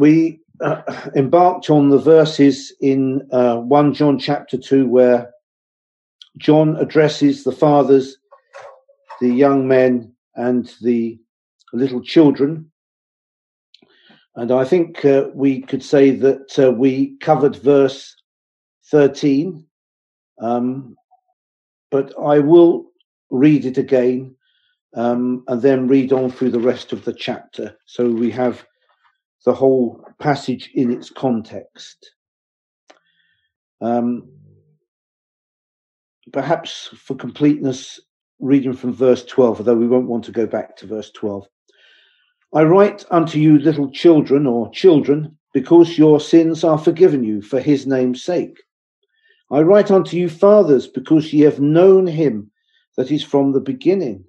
we embarked on the verses in 1 John chapter 2 where John addresses the fathers, the young men and the little children. And I think we could say that we covered verse 13, but I will read it again and then read on through the rest of the chapter, so we have the whole passage in its context. Perhaps for completeness, reading from verse 12, although we won't want to go back to verse 12. I write unto you, little children, or children, because your sins are forgiven you for his name's sake. I write unto you, fathers, because ye have known him that is from the beginning.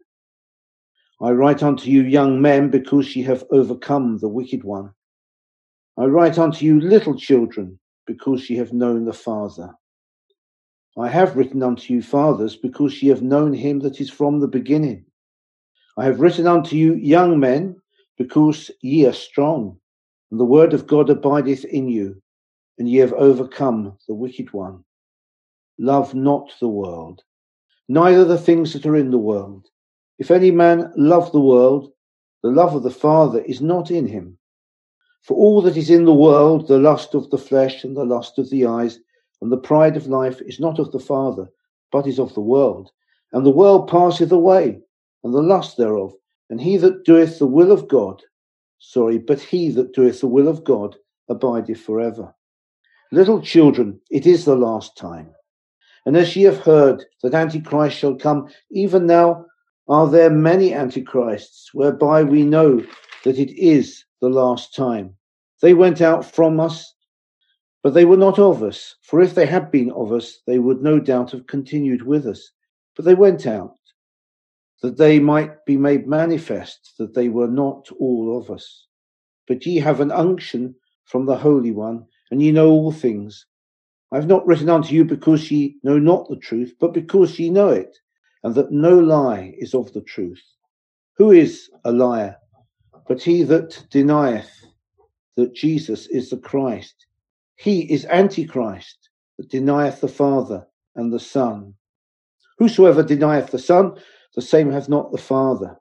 I write unto you, young men, because ye have overcome the wicked one. I write unto you, little children, because ye have known the Father. I have written unto you, fathers, because ye have known him that is from the beginning. I have written unto you, young men, because ye are strong, and the word of God abideth in you, and ye have overcome the wicked one. Love not the world, neither the things that are in the world. If any man love the world, the love of the Father is not in him. For all that is in the world, the lust of the flesh and the lust of the eyes and the pride of life is not of the Father, but is of the world. And the world passeth away, and the lust thereof. And he that doeth the will of God, but he that doeth the will of God abideth forever. Little children, it is the last time. And as ye have heard that Antichrist shall come, even now are there many Antichrists, whereby we know that it is the last time. They went out from us, but they were not of us. For if they had been of us, they would no doubt have continued with us. But they went out, that they might be made manifest that they were not all of us. But ye have an unction from the Holy One, and ye know all things. I have not written unto you because ye know not the truth, but because ye know it, and that no lie is of the truth. Who is a liar, but he that denieth that Jesus is the Christ? He is Antichrist, that denieth the Father and the Son. Whosoever denieth the Son, the same hath not the Father.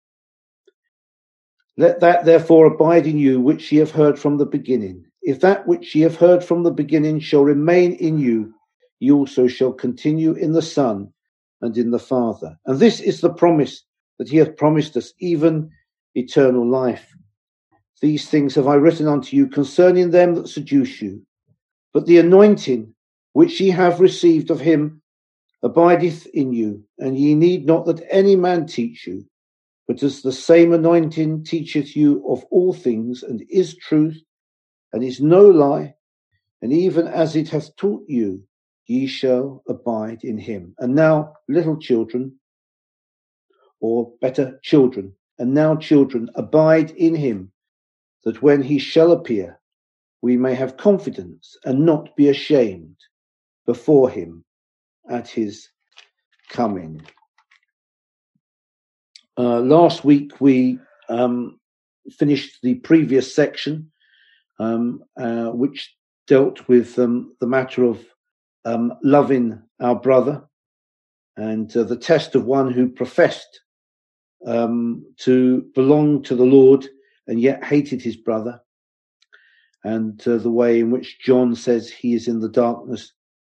Let that therefore abide in you which ye have heard from the beginning. If that which ye have heard from the beginning shall remain in you, ye also shall continue in the Son and in the Father. And this is the promise that he hath promised us, even eternal life. These things have I written unto you concerning them that seduce you. But the anointing which ye have received of him abideth in you, and ye need not that any man teach you. But as the same anointing teacheth you of all things, and is truth, and is no lie, and even as it hath taught you, ye shall abide in him. And now, little children, or better, children, and now children, abide in him, that when he shall appear, we may have confidence and not be ashamed before him at his coming. Last week we finished the previous section, which dealt with the matter of loving our brother and the test of one who professed to belong to the Lord and yet hated his brother, and the way in which John says he is in the darkness,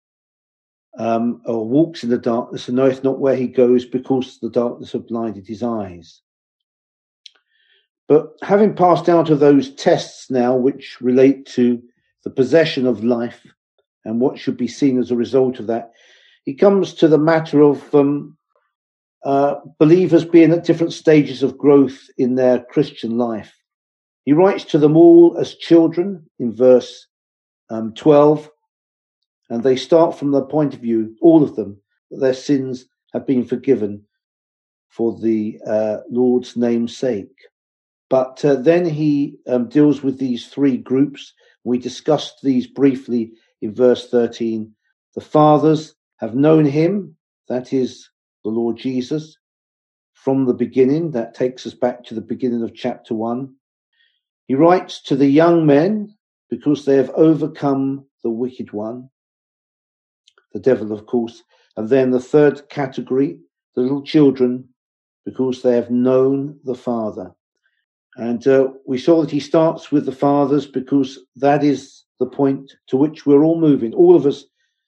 or walks in the darkness and knoweth not where he goes, because the darkness have blinded his eyes. But having passed out of those tests now, which relate to the possession of life and what should be seen as a result of that, he comes to the matter of believers being at different stages of growth in their Christian life. He writes to them all as children in verse 12, and they start from the point of view, all of them, that their sins have been forgiven for the Lord's name's sake. But then he deals with these three groups. We discussed these briefly in verse 13. The fathers have known him, that is the Lord Jesus, from the beginning. That takes us back to the beginning of chapter 1. He writes to the young men because they have overcome the wicked one, the devil, of course. And then the third category, the little children, because they have known the Father. And we saw that he starts with the fathers because that is the point to which we're all moving. All of us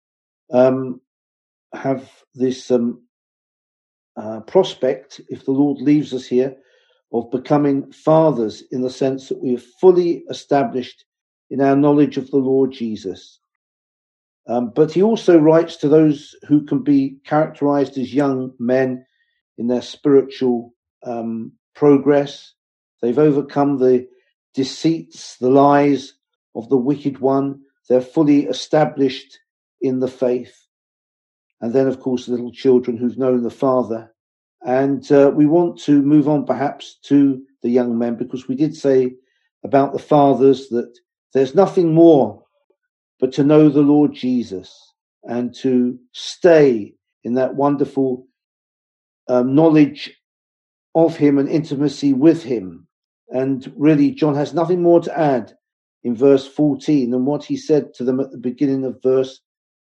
have this prospect, if the Lord leaves us here, of becoming fathers in the sense that we are fully established in our knowledge of the Lord Jesus. But he also writes to those who can be characterized as young men in their spiritual progress. They've overcome the deceits, the lies of the wicked one. They're fully established in the faith. And then, of course, little children who've known the Father. And we want to move on perhaps to the young men, because we did say about the fathers that there's nothing more but to know the Lord Jesus and to stay in that wonderful knowledge of him and intimacy with him. And really, John has nothing more to add in verse 14 than what he said to them at the beginning of verse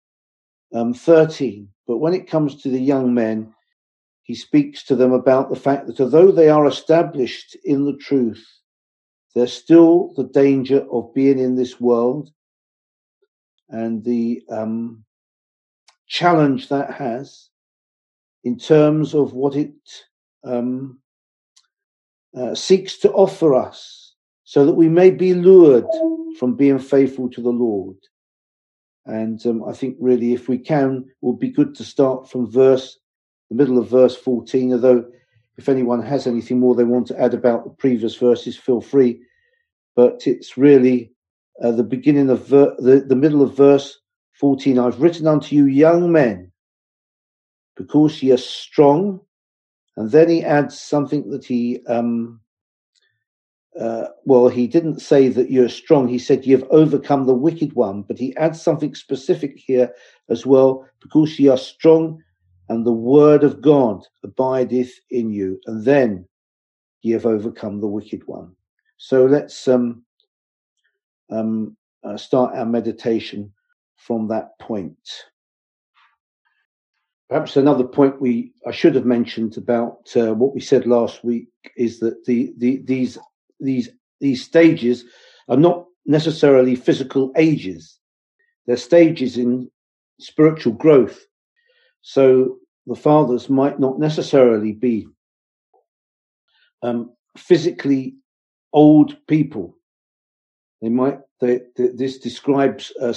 13. But when it comes to the young men, he speaks to them about the fact that although they are established in the truth, there's still the danger of being in this world and the challenge that has in terms of what it seeks to offer us, so that we may be lured from being faithful to the Lord. And I think really, if we can, it would be good to start from the middle of verse 14, although if anyone has anything more they want to add about the previous verses, feel free. But it's really the beginning of the middle of verse 14. I've written unto you, young men, because ye are strong. And then he adds something that he didn't say that you're strong. He said you've overcome the wicked one, but he adds something specific here as well, because ye are strong and the word of God abideth in you, and then ye have overcome the wicked one. So let's start our meditation from that point. Perhaps another point I should have mentioned about what we said last week is that these stages are not necessarily physical ages. They're stages in spiritual growth. So the fathers might not necessarily be physically old people. This describes a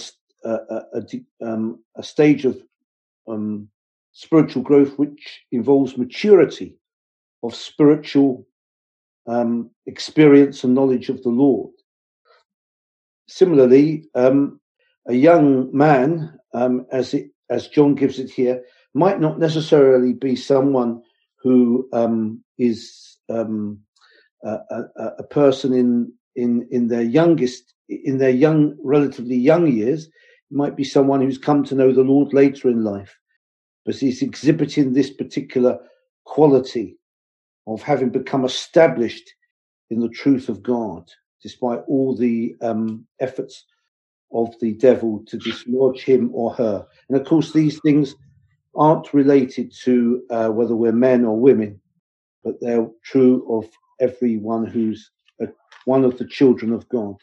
stage of spiritual growth which involves maturity of spiritual experience and knowledge of the Lord. Similarly, a young man, as John gives it here, might not necessarily be someone who is a person in their relatively young years. It might be someone who's come to know the Lord later in life, but he's exhibiting this particular quality of having become established in the truth of God, despite all the efforts of the devil to dislodge him or her. And of course, these things aren't related to whether we're men or women, but they're true of everyone who's one of the children of God.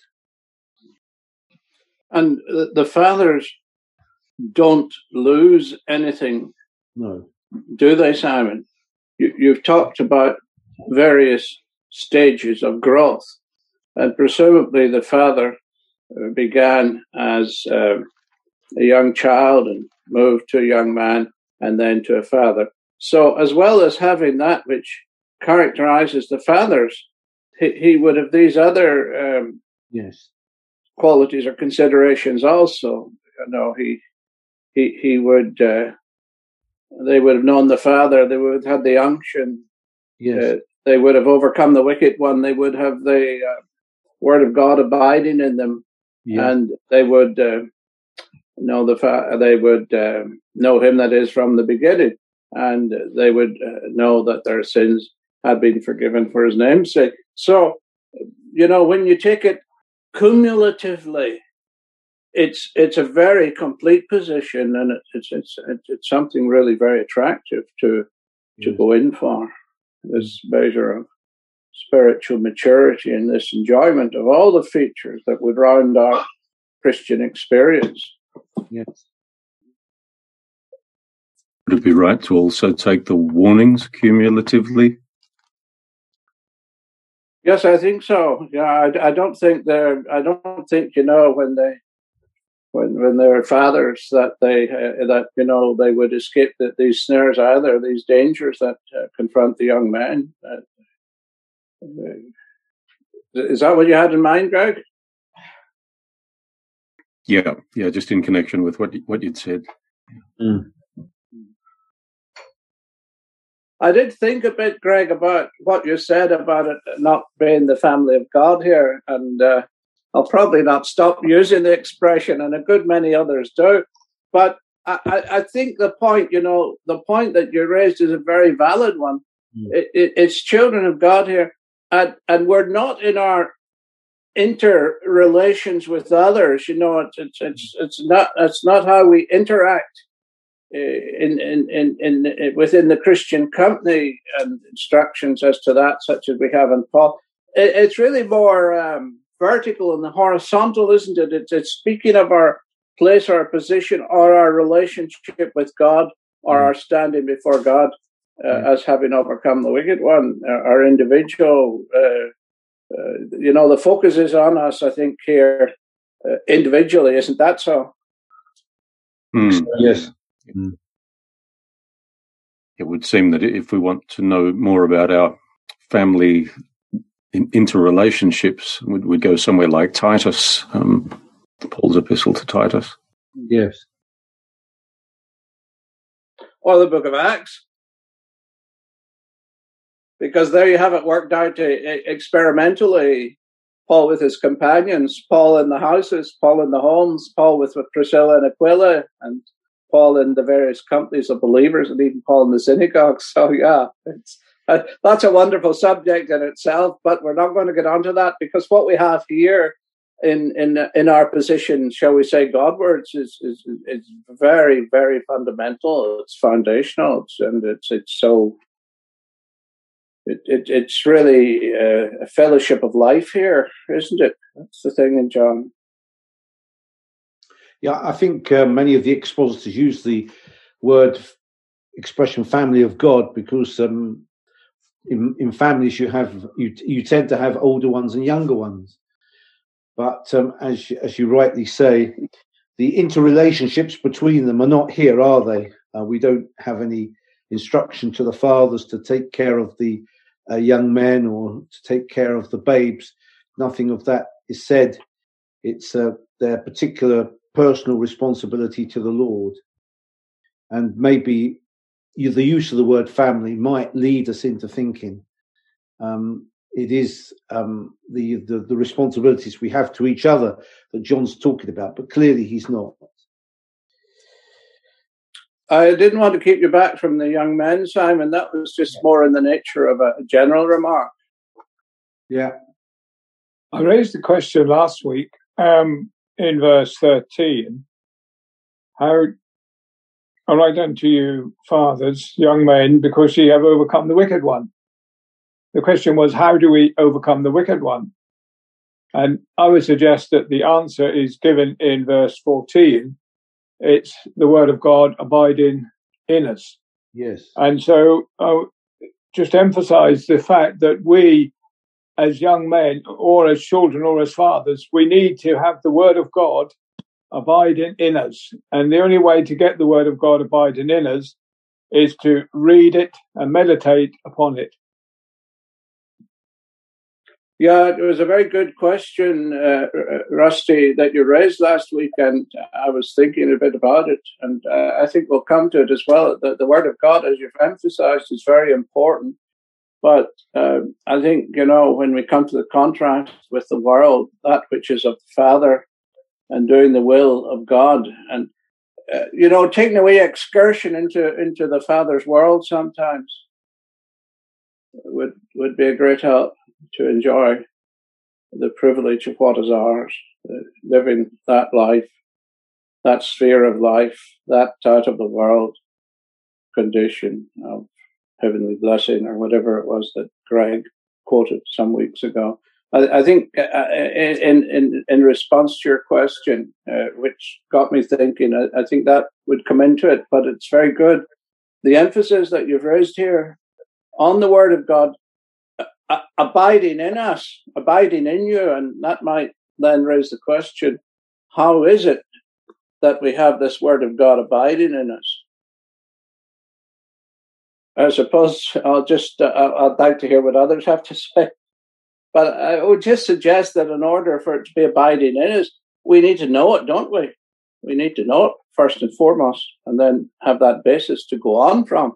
And the fathers don't lose anything. No. Do they, Simon? You've talked about various stages of growth, and presumably the father began as a young child and moved to a young man and then to a father. So as well as having that which characterizes the fathers, he would have these other qualities or considerations also. You know, he would they would have known the Father. They would have had the unction. Yes. They would have overcome the wicked one. They would have the word of God abiding in them, and they would know they would know Him that is from the beginning, and they would know that their sins had been forgiven for His name's sake. So when you take it cumulatively, it's a very complete position, and it's something really very attractive to go in for, this measure of spiritual maturity and this enjoyment of all the features that would round our Christian experience. Yes. Would it be right to also take the warnings cumulatively? Yes, I think so. Yeah, I don't think when they're fathers that they would escape these snares either, these dangers that confront the young men. Is that what you had in mind, Greg? Yeah, just in connection with what you'd said. Mm. I did think a bit, Greg, about what you said about it not being the family of God here, and I'll probably not stop using the expression, and a good many others do. But I think the point that you raised is a very valid one. Mm. It's children of God here, and we're not in our interrelations with others. It's not how we interact within the Christian company, and instructions as to that, such as we have in Paul. It's really more vertical and horizontal, isn't it? It's speaking of our place, our position, or our relationship with God, or our standing before God as having overcome the wicked one. Our individual, the focus is on us, I think, here individually. Isn't that so? Yes. It would seem that if we want to know more about our family interrelationships, we'd go somewhere like Titus, Paul's epistle to Titus. Yes. Or the book of Acts. Because there you have it worked out experimentally. Paul with his companions, Paul in the houses, Paul in the homes, Paul with Priscilla and Aquila, and Paul in the various companies of believers, and even Paul in the synagogue. So yeah, that's a wonderful subject in itself, but we're not going to get onto that, because what we have here in our position, shall we say, Godwards, is very, very fundamental. It's foundational, it's really a fellowship of life here, isn't it? That's the thing in John. Yeah, I think many of the expositors use the expression "family of God" because in families you tend to have older ones and younger ones. But as you rightly say, the interrelationships between them are not here, are they? We don't have any instruction to the fathers to take care of the young men or to take care of the babes. Nothing of that is said. It's their particular personal responsibility to the Lord. And maybe the use of the word family might lead us into thinking it is the responsibilities we have to each other that John's talking about, but clearly he's not. I didn't want to keep you back from the young men, Simon. That was just more in the nature of a general remark. Yeah. I raised the question last week in verse 13. All right unto you, fathers, young men, because ye have overcome the wicked one. The question was, how do we overcome the wicked one? And I would suggest that the answer is given in verse 14. It's the word of God abiding in us. Yes. And so just emphasize the fact that we, as young men or as children or as fathers, we need to have the word of God abiding in us. And the only way to get the word of God abiding in us is to read it and meditate upon it. Yeah, it was a very good question, Rusty, that you raised last week, and I was thinking a bit about it, and I think we'll come to it as well. The Word of God, as you've emphasized, is very important, but I think, when we come to the contrast with the world, that which is of the Father and doing the will of God, and, taking a wee excursion into the Father's world sometimes would be a great help to enjoy. the privilege of what is ours, living that life, that sphere of life, that out of the world condition of heavenly blessing, or whatever it was that Greg quoted some weeks ago. I think in response to your question, which got me thinking, I think that would come into it, but it's very good. The emphasis that you've raised here on the Word of God abiding in us, abiding in you, and that might then raise the question, how is it that we have this Word of God abiding in us? I suppose I'd like to hear what others have to say. But I would just suggest that in order for it to be abiding in us, we need to know it, don't we? We need to know it first and foremost, and then have that basis to go on from.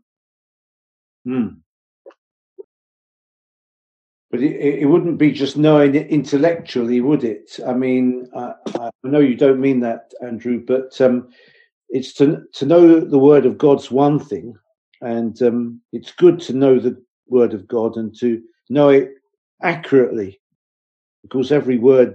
But it wouldn't be just knowing it intellectually, would it? I mean, I know you don't mean that, Andrew, but it's to know the Word of God's one thing, and it's good to know the Word of God and to know it accurately, because every word,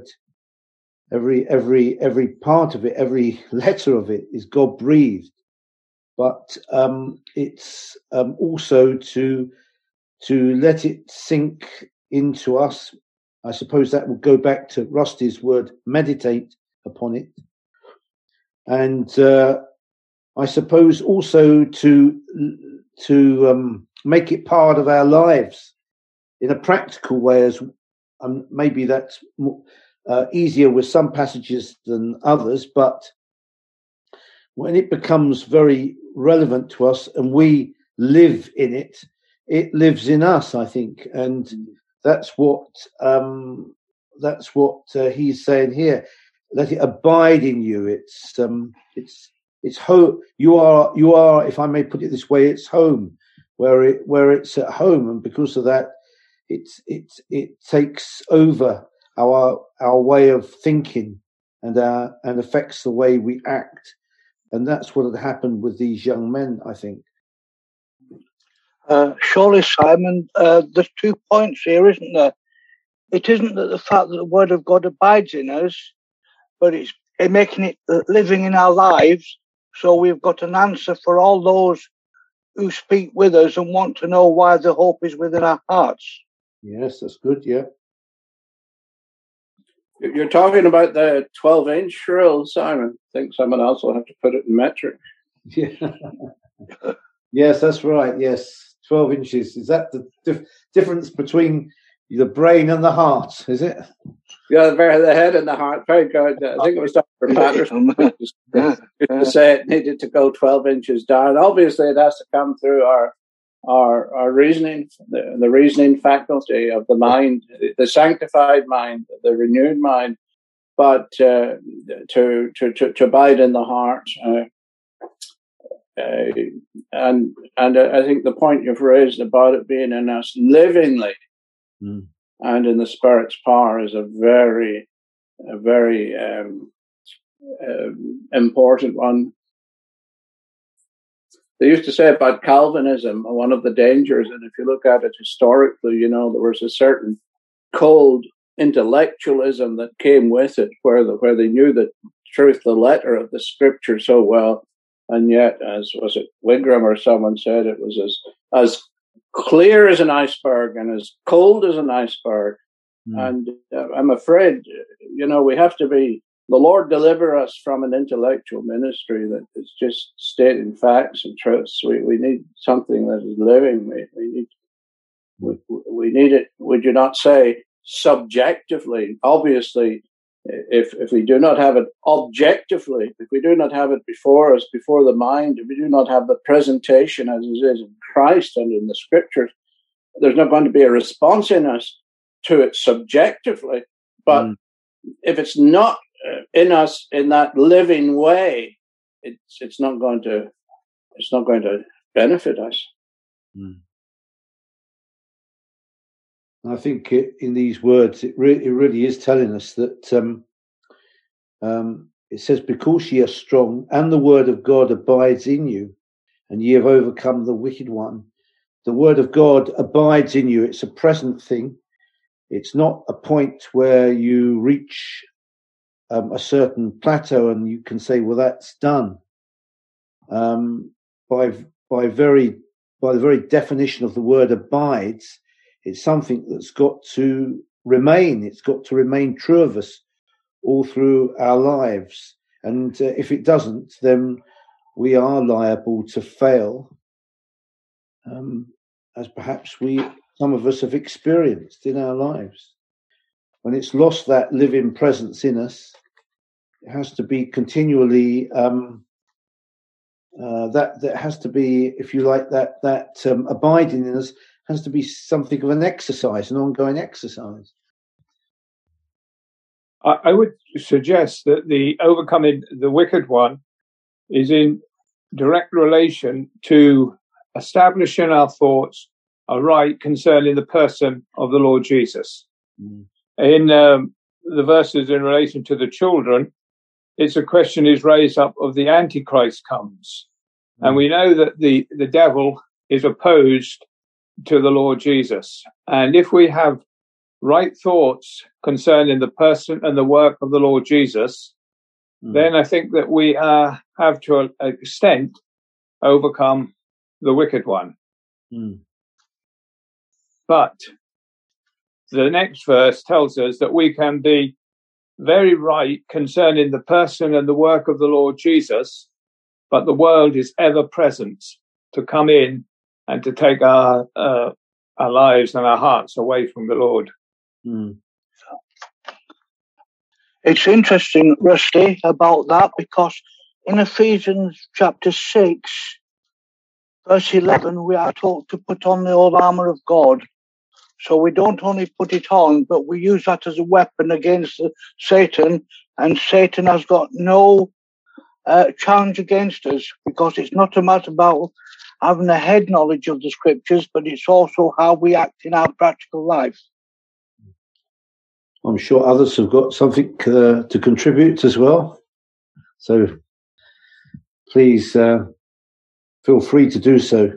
every part of it, every letter of it is God breathed. But it's also to let it sink into us. I suppose that would go back to Rusty's word, meditate upon it. And I suppose also to make it part of our lives in a practical way, as maybe that's easier with some passages than others, but when it becomes very relevant to us and we live in it, it lives in us, I think, and that's what he's saying here. Let it abide in you. It's home. You are, if I may put it this way, it's home, where it's at home, and because of that, it takes over our way of thinking and affects the way we act, and that's what had happened with these young men, I think. Surely, Simon, there's 2 points here, isn't there? It isn't that the fact that the Word of God abides in us, but it's making it living in our lives. So we've got an answer for all those who speak with us and want to know why the hope is within our hearts. Yes, that's good, yeah. You're talking about the 12-inch rule, Simon. I think someone else will have to put it in metric. Yeah. Yes, that's right, yes. 12 inches. Is that the difference between the brain and the heart, is it? Yeah, the head and the heart. Very good. I think it was Dr. Patterson to say it needed to go 12 inches down. Obviously, it has to come through our reasoning, the reasoning faculty of the mind, the sanctified mind, the renewed mind, but to abide in the heart. And I think the point you've raised about it being in us livingly and in the Spirit's power is a very important one. They used to say about Calvinism, one of the dangers, and if you look at it historically, there was a certain cold intellectualism that came with it, where they knew the truth, the letter of the Scripture so well, and yet, as was it Wigram or someone said, it was as clear as an iceberg and as cold as an iceberg. And I'm afraid, we have to be. The Lord deliver us from an intellectual ministry that is just stating facts and truths. We need something that is living. We need it. Would you not say subjectively? Obviously, if we do not have it objectively, if we do not have it before us, before the mind, if we do not have the presentation as it is in Christ and in the Scriptures, there's not going to be a response in us to it subjectively. But if it's not in us in that living way, it's not going to benefit us. I think in these words, it really is telling us that it says, because ye are strong and the word of God abides in you, and ye have overcome the wicked one. The word of God abides in you. It's a present thing. It's not a point where you reach a certain plateau and you can say, well, that's done. By the very definition of the word abides, it's something that's got to remain. It's got to remain true of us all through our lives. And if it doesn't, then we are liable to fail, as perhaps some of us have experienced in our lives. When it's lost that living presence in us, it has to be continually, that has to be, if you like, that abiding in us has to be something of an exercise, an ongoing exercise. I would suggest that the overcoming the wicked one is in direct relation to establishing our thoughts aright concerning the person of the Lord Jesus. In the verses in relation to the children, it's a question is raised up of the Antichrist comes. And we know that the devil is opposed to the Lord Jesus. And if we have right thoughts concerning the person and the work of the Lord Jesus, then I think that we have to an extent overcome the wicked one. But the next verse tells us that we can be very right concerning the person and the work of the Lord Jesus, but the world is ever present to come in and to take our lives and our hearts away from the Lord. It's interesting, Rusty, about that, because in Ephesians chapter 6, verse 11, we are told to put on the whole armour of God. So we don't only put it on, but we use that as a weapon against Satan, and Satan has got no challenge against us, because it's not a matter about having a head knowledge of the scriptures, but it's also how we act in our practical life. I'm sure others have got something to contribute as well. So please feel free to do so.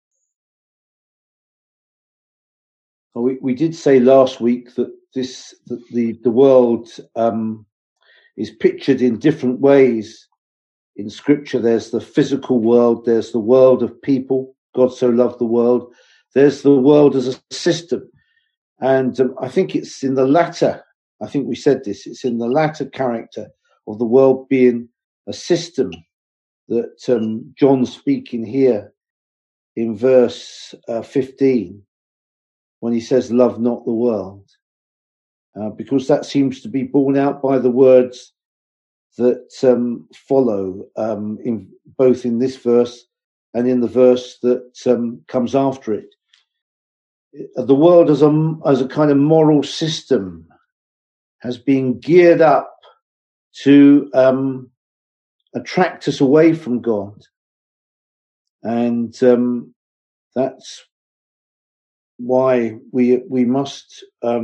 We did say last week that the world is pictured in different ways in Scripture. There's the physical world, there's the world of people. God so loved the world. There's the world as a system. And I think it's in the latter, I think we said this, it's in the latter character of the world being a system that John's speaking here in verse 15, when he says, love not the world. Because that seems to be borne out by the words that follow, both in this verse and in the verse that comes after it. The world as a kind of moral system has been geared up to attract us away from God, and that's why we must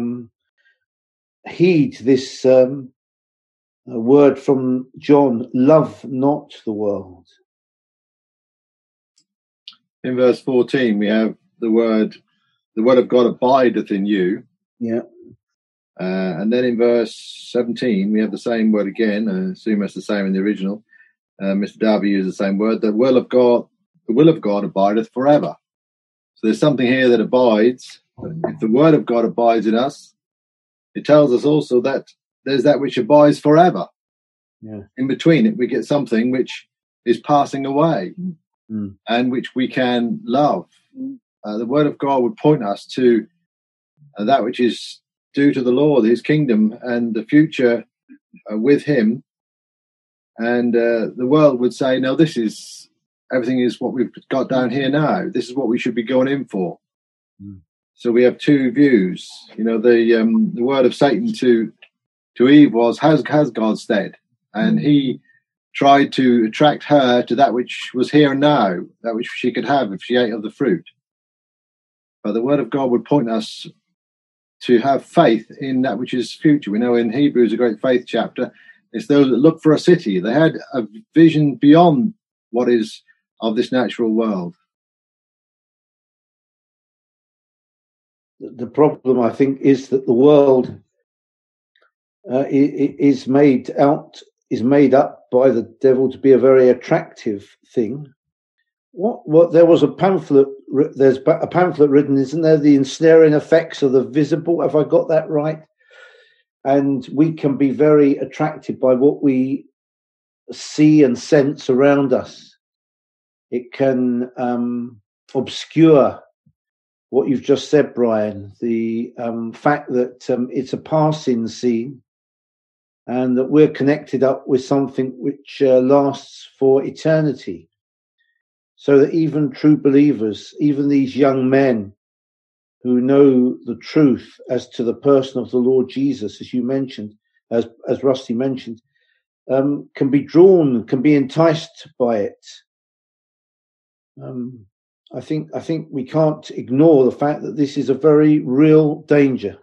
heed this word from John: love not the world. In verse 14, we have the word of God abideth in you. Yeah. And then in verse 17, we have the same word again. I assume that's the same in the original. Mr. Darby used the same word. The will of God abideth forever. So there's something here that abides. If the word of God abides in us, it tells us also that there's that which abides forever. Yeah. In between it, we get something which is passing away and which we can love. The word of God would point us to that which is due to the Lord, his kingdom, and the future with him. And the world would say, no, everything is what we've got down here now. This is what we should be going in for. So we have two views. The word of Satan to Eve was, has God said? And he tried to attract her to that which was here and now, that which she could have if she ate of the fruit. But the word of God would point us to have faith in that which is future. We know in Hebrews, a great faith chapter, it's those that look for a city. They had a vision beyond what is of this natural world. the problem, I think, is that the world is made up by the devil to be a very attractive thing. What there was a pamphlet. There's a pamphlet written, isn't there? The ensnaring effects of the visible. Have I got that right? And we can be very attracted by what we see and sense around us. It can obscure what you've just said, Brian. The fact that it's a passing scene, and that we're connected up with something which lasts for eternity. So that even true believers, even these young men who know the truth as to the person of the Lord Jesus, as you mentioned, as Rusty mentioned, can be drawn, can be enticed by it. I think we can't ignore the fact that this is a very real danger.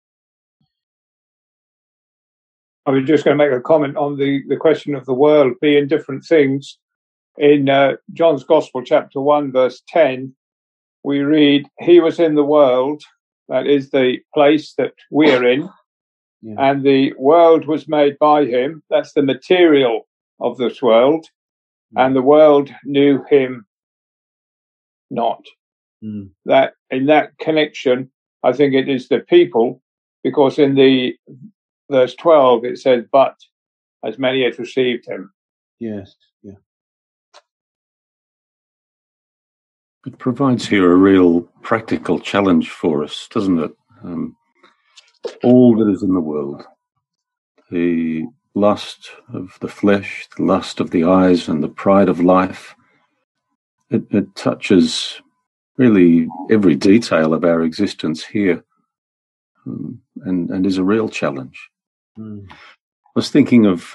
I was just going to make a comment on the question of the world being different things. In John's Gospel, chapter 1, verse 10, we read, "He was in the world," that is the place that we're in, yeah. "And the world was made by him," that's the material of this world, "and the world knew him not." That in that connection, I think it is the people, because in the verse 12 it says, "But as many as received him." Yes, yeah. It provides here a real practical challenge for us, doesn't it? All that is in the world, the lust of the flesh, the lust of the eyes, and the pride of life, it touches really every detail of our existence here, and is a real challenge. I was thinking of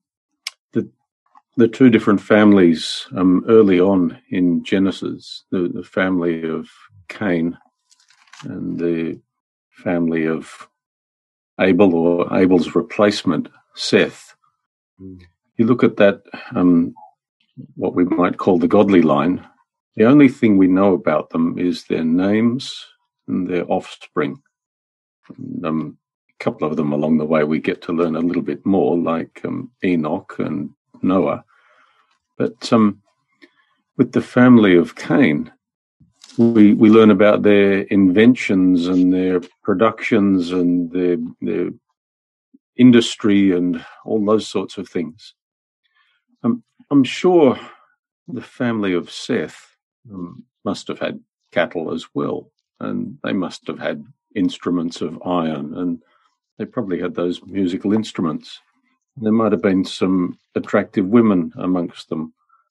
the two different families early on in Genesis, the family of Cain and the family of Abel, or Abel's replacement, Seth. You look at that, what we might call the godly line, the only thing we know about them is their names and their offspring. And, a couple of them along the way we get to learn a little bit more, like Enoch and Noah. But with the family of Cain, we learn about their inventions and their productions and their industry and all those sorts of things. I'm sure the family of Seth must have had cattle as well, and they must have had instruments of iron, and they probably had those musical instruments. There might have been some attractive women amongst them,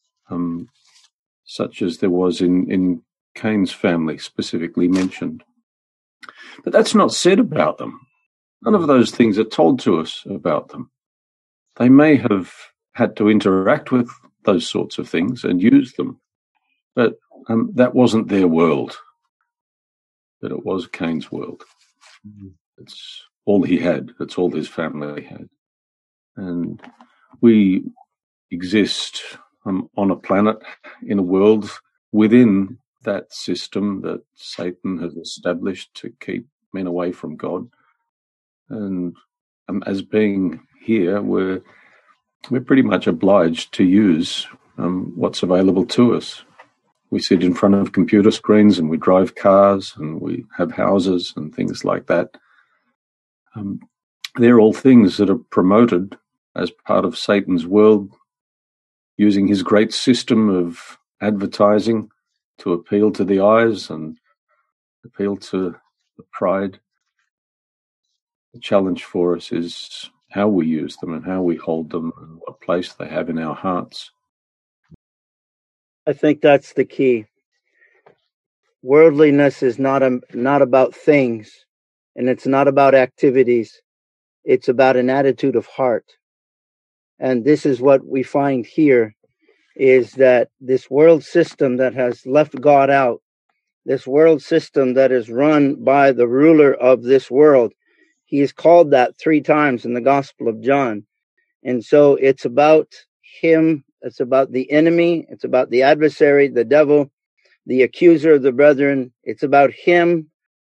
such as there was in Cain's family, specifically mentioned. But that's not said about them. None of those things are told to us about them. They may have had to interact with those sorts of things and use them, but that wasn't their world. But it was Cain's world. It's all he had. It's all his family had. And we exist on a planet, in a world within that system that Satan has established to keep men away from God. And as being here, we're pretty much obliged to use what's available to us. We sit in front of computer screens and we drive cars and we have houses and things like that. They're all things that are promoted as part of Satan's world, using his great system of advertising to appeal to the eyes and appeal to the pride. The challenge for us is how we use them and how we hold them and what place they have in our hearts. I think that's the key. Worldliness is not about things, and it's not about activities. It's about an attitude of heart. And this is what we find here, is that this world system that has left God out, this world system that is run by the ruler of this world, he is called that 3 times in the Gospel of John. And so it's about him, it's about the enemy, it's about the adversary, the devil, the accuser of the brethren. It's about him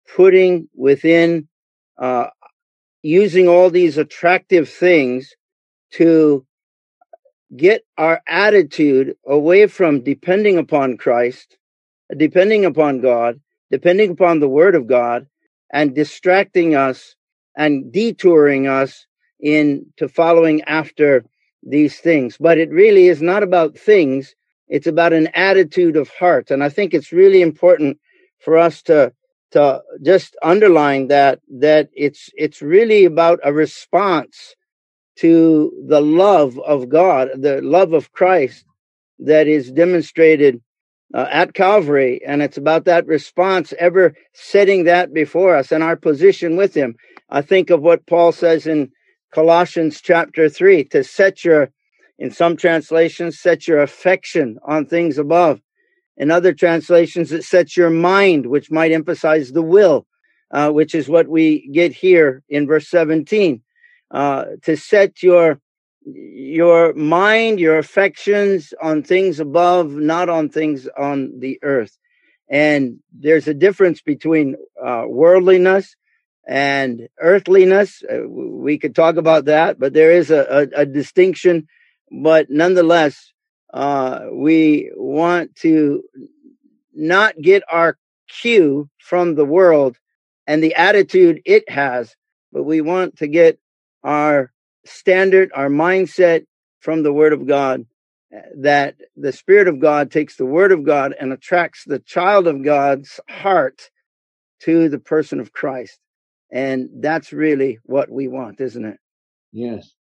putting within, using all these attractive things to get our attitude away from depending upon Christ, depending upon God, depending upon the Word of God, and distracting us and detouring us into following after these things. But it really is not about things. It's about an attitude of heart. And I think it's really important for us to just underline that it's really about a response to the love of God, the love of Christ that is demonstrated at Calvary. And it's about that response, ever setting that before us and our position with him. I think of what Paul says in Colossians chapter 3, to set your, in some translations, set your affection on things above. In other translations, it sets your mind, which might emphasize the will, which is what we get here in verse 17. To set your mind, your affections on things above, not on things on the earth. And there's a difference between worldliness and earthliness. We could talk about that, but there is a distinction. But nonetheless, we want to not get our cue from the world and the attitude it has, but we want to get our standard, our mindset from the Word of God, that the Spirit of God takes the Word of God and attracts the child of God's heart to the person of Christ. And that's really what we want, isn't it? Yes.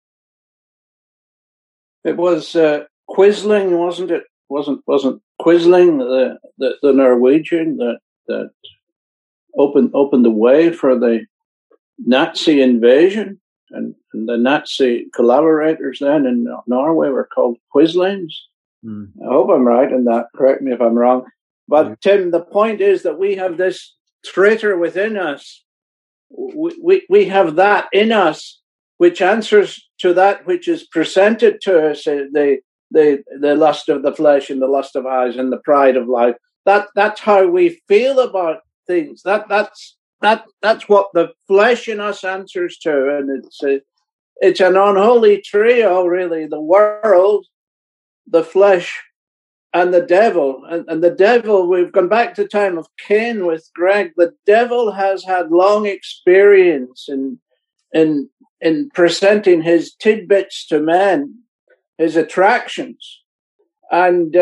It was Quisling, wasn't it? Wasn't Quisling the Norwegian that opened the way for the Nazi invasion, and the Nazi collaborators then in Norway were called Quislings. I hope I'm right in that. Correct me if I'm wrong. But Tim, the point is that we have this traitor within us. We have that in us, which answers to that which is presented to us, the lust of the flesh and the lust of eyes and the pride of life. That's how we feel about things. That's what the flesh in us answers to, and it's an unholy trio, really. The world, the flesh, and the devil. And the devil, we've gone back to the time of Cain with Greg. The devil has had long experience in presenting his tidbits to men, his attractions, and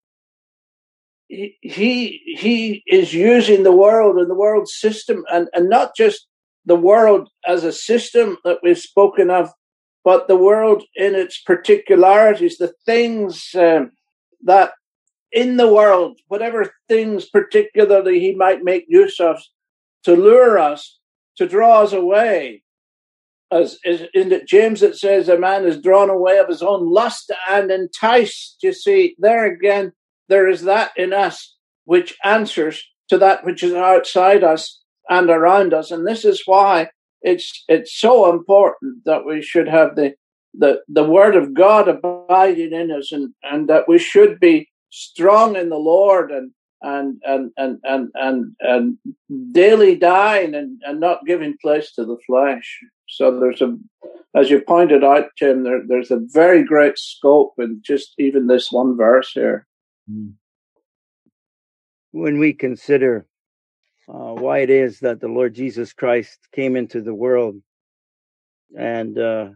he is using the world and the world system, and not just the world as a system that we've spoken of, but the world in its particularities, the things that in the world, whatever things particularly he might make use of to lure us, to draw us away. As in James, it says a man is drawn away of his own lust and enticed. You see, there again, there is that in us which answers to that which is outside us and around us. And this is why it's so important that we should have the Word of God abiding in us, and that we should be strong in the Lord and daily dying and not giving place to the flesh. So there's as you pointed out, Tim, there's a very great scope in just even this one verse here. When we consider why it is that the Lord Jesus Christ came into the world, and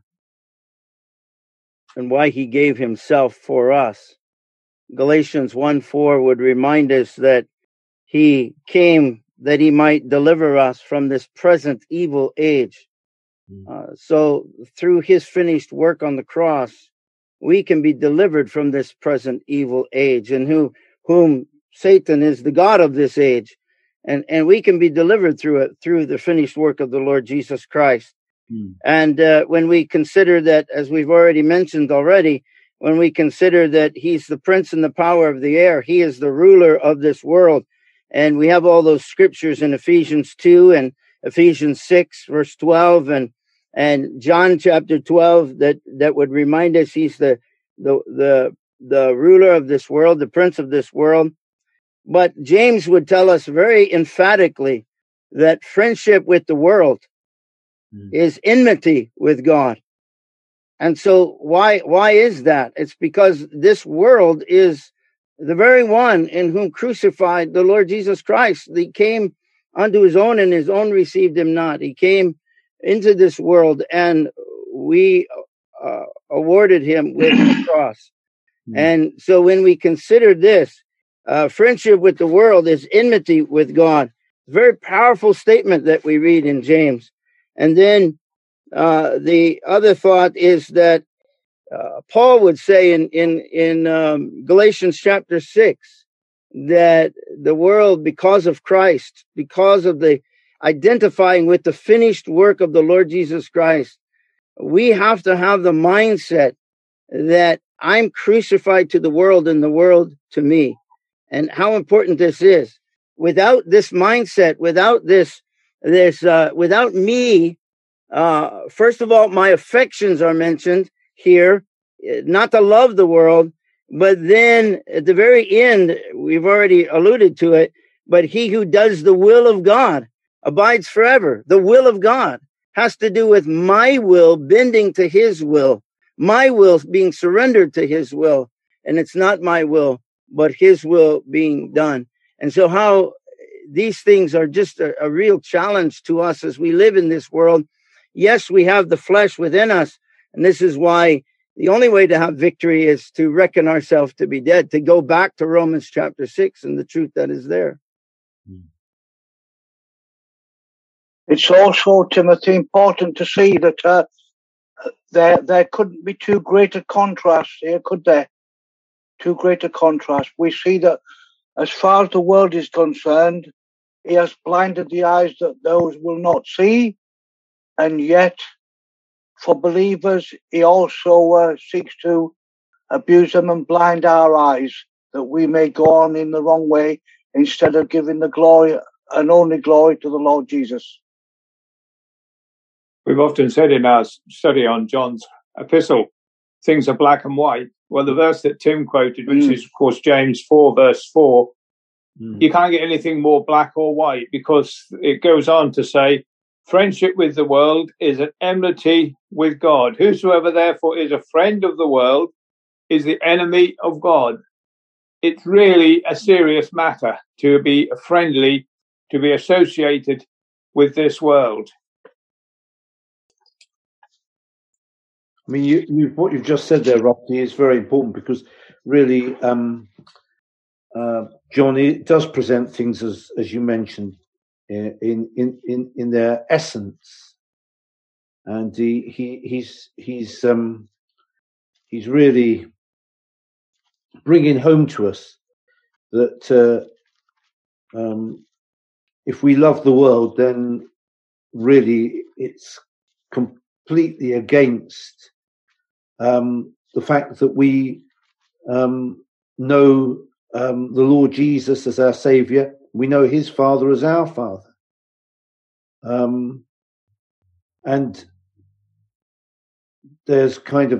why he gave himself for us, Galatians 1:4 would remind us that he came that he might deliver us from this present evil age. So through his finished work on the cross, we can be delivered from this present evil age, and whom Satan is the god of this age. And we can be delivered through the finished work of the Lord Jesus Christ. And when we consider that, as we've already mentioned already, when we consider that he's the prince and the power of the air, he is the ruler of this world. And we have all those scriptures in Ephesians 2 and Ephesians 6, verse 12, and John chapter 12 that would remind us he's the ruler of this world, the prince of this world. But James would tell us very emphatically that friendship with the world is enmity with God. And so why is that? It's because this world is the very one in whom crucified the Lord Jesus Christ. He came unto his own, and his own received him not. He came into this world, and we awarded him with the cross. And so when we consider this, friendship with the world is enmity with God. Very powerful statement that we read in James. And then the other thought is that Paul would say in Galatians chapter 6 that the world, because of Christ, because of the identifying with the finished work of the Lord Jesus Christ, we have to have the mindset that I'm crucified to the world and the world to me. And how important this is. Without this mindset, without without me, first of all, my affections are mentioned here, not to love the world, but then at the very end, we've already alluded to it, but he who does the will of God abides forever. The will of God has to do with my will bending to his will, my will being surrendered to his will, and it's not my will, but his will being done. And so how these things are just a real challenge to us as we live in this world. Yes, we have the flesh within us, and this is why the only way to have victory is to reckon ourselves to be dead, to go back to Romans chapter 6 and the truth that is there. It's also, Timothy, important to see that there couldn't be too great a contrast here, could there? Too great a contrast. We see that as far as the world is concerned, he has blinded the eyes that those will not see, and yet for believers, he also seeks to abuse them and blind our eyes, that we may go on in the wrong way instead of giving the glory and only glory to the Lord Jesus. We've often said in our study on John's epistle, things are black and white. Well, the verse that Tim quoted, which is, of course, James 4, verse 4, you can't get anything more black or white, because it goes on to say, friendship with the world is an enmity with God. Whosoever therefore is a friend of the world is the enemy of God. It's really a serious matter to be friendly, to be associated with this world. I mean, what you've just said there, Rusty, is very important, because really, John, it does present things as you mentioned in their essence, and he's really bringing home to us that if we love the world, then really it's completely against the fact that we know the Lord Jesus as our Saviour. We know his Father as our Father. And there's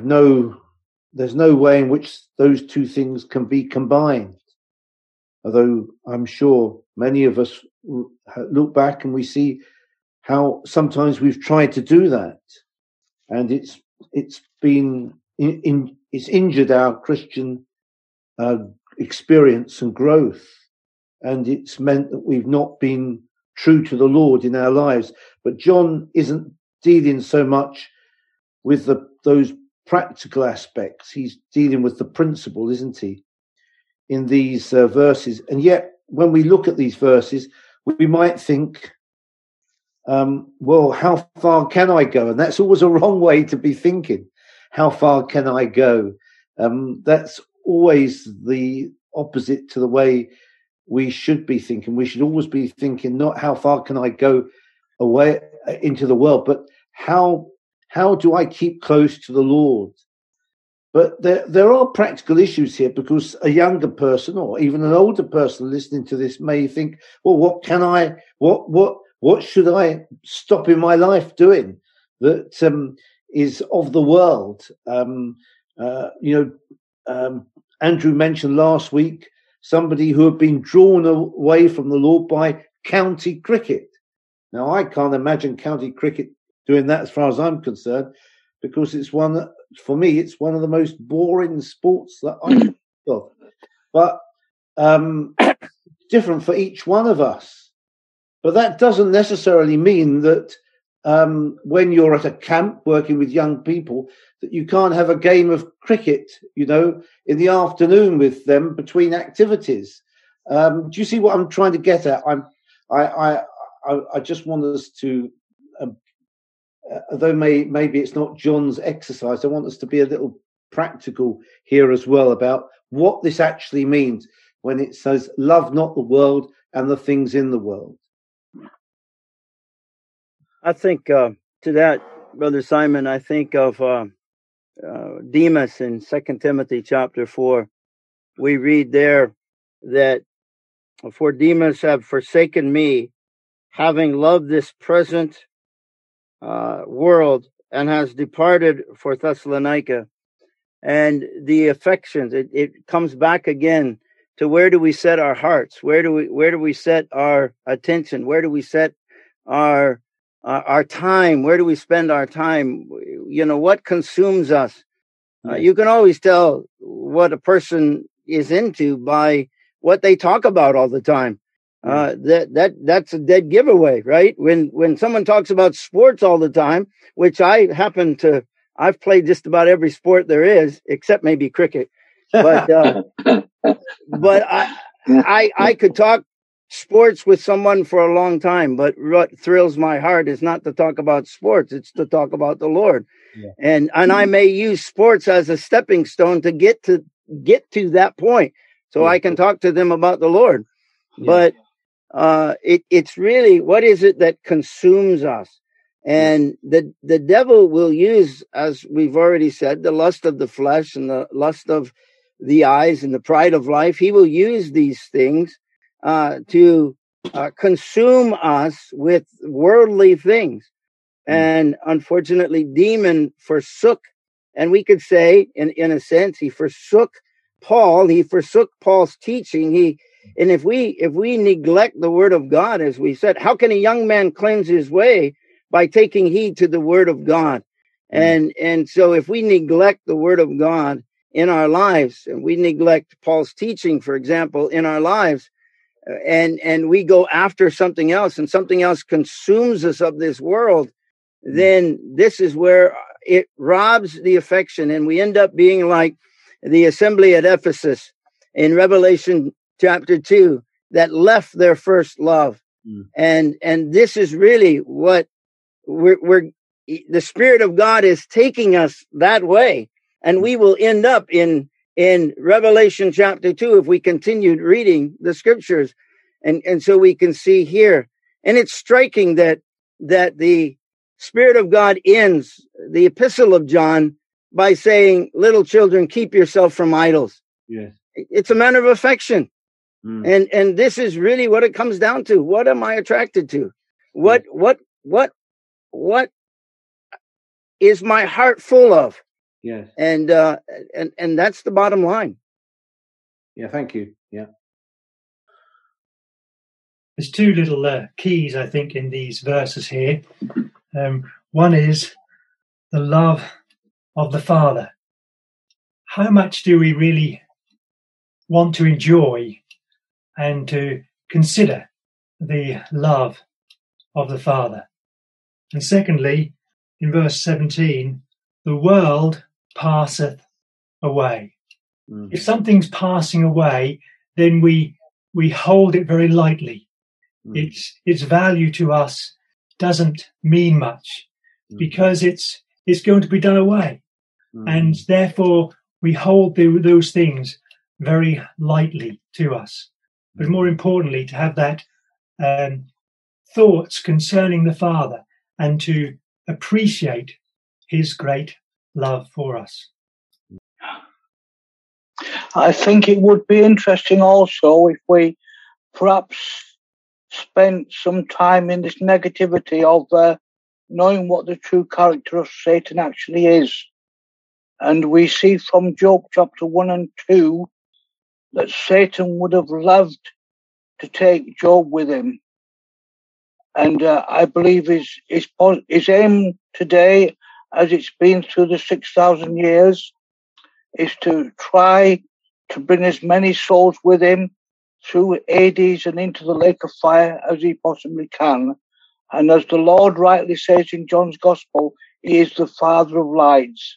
no way in which those two things can be combined. Although I'm sure many of us look back and we see how sometimes we've tried to do that, and it's injured our Christian experience and growth, and it's meant that we've not been true to the Lord in our lives. But John isn't dealing so much with those practical aspects. He's dealing with the principle, isn't he, in these verses? And yet, when we look at these verses, we might think, well, how far can I go? And that's always a wrong way to be thinking. How far can I go? That's always the opposite to the way we should be thinking. We should always be thinking not how far can I go away into the world, but how do I keep close to the Lord? But there are practical issues here, because a younger person or even an older person listening to this may think, well, what should I stop in my life doing that is of the world? Andrew mentioned last week somebody who had been drawn away from the Lord by county cricket. Now, I can't imagine county cricket doing that as far as I'm concerned, because it's one that, for me, it's one of the most boring sports that I know of. But different for each one of us. But that doesn't necessarily mean that when you're at a camp working with young people, that you can't have a game of cricket, you know, in the afternoon with them between activities. Do you see what I'm trying to get at? I just want us to, although maybe it's not John's exercise, I want us to be a little practical here as well about what this actually means when it says, love not the world and the things in the world. I think to that, Brother Simon, I think of Demas in 2 Timothy chapter 4. We read there that, for Demas have forsaken me, having loved this present world, and has departed for Thessalonica. And the affections, it comes back again to where do we set our hearts? Where do we set our attention? Where do we set our time? Where do we spend our time? You know, what consumes us? You can always tell what a person is into by what they talk about all the time. That's a dead giveaway, right? When someone talks about sports all the time, which I've played just about every sport there is, except maybe cricket. But but I could talk sports with someone for a long time, but what thrills my heart is not to talk about sports, it's to talk about the Lord. Yeah. And I may use sports as a stepping stone to get to that point, so I can talk to them about the Lord. Yeah. But it's really, what is it that consumes us? And the devil will use, as we've already said, the lust of the flesh and the lust of the eyes and the pride of life. He will use these things to consume us with worldly things. And unfortunately, Demas forsook, and we could say, in a sense, he forsook Paul. He forsook Paul's teaching. And if we neglect the word of God, as we said, how can a young man cleanse his way? By taking heed to the word of God. And so if we neglect the word of God in our lives, and we neglect Paul's teaching, for example, in our lives, and we go after something else, and something else consumes us of this world, then this is where it robs the affection, and we end up being like the assembly at Ephesus in Revelation chapter 2 that left their first love. And this is really what we're the Spirit of God is taking us that way, and we will end up in Revelation chapter 2 if we continued reading the scriptures, and so we can see here, and it's striking that the Spirit of God ends the epistle of John by saying, "Little children, keep yourself from idols." Yes, it's a matter of affection, and this is really what it comes down to. What am I attracted to? What is my heart full of? Yes. And that's the bottom line. Yeah, thank you. Yeah. There's two little keys, I think, in these verses here. One is the love of the Father. How much do we really want to enjoy and to consider the love of the Father? And secondly, in verse 17, the world passeth away. If something's passing away, then we hold it very lightly. Its value to us doesn't mean much because it's going to be done away. And therefore, we hold those things very lightly to us. But more importantly, to have that thoughts concerning the Father, and to appreciate his great love for us. I think it would be interesting also if we perhaps spent some time in this negativity of knowing what the true character of Satan actually is. And we see from Job chapter 1 and 2 that Satan would have loved to take Job with him. And I believe his aim today, as it's been through the 6,000 years, is to try to bring as many souls with him through Hades and into the lake of fire as he possibly can. And as the Lord rightly says in John's Gospel, he is the Father of lights.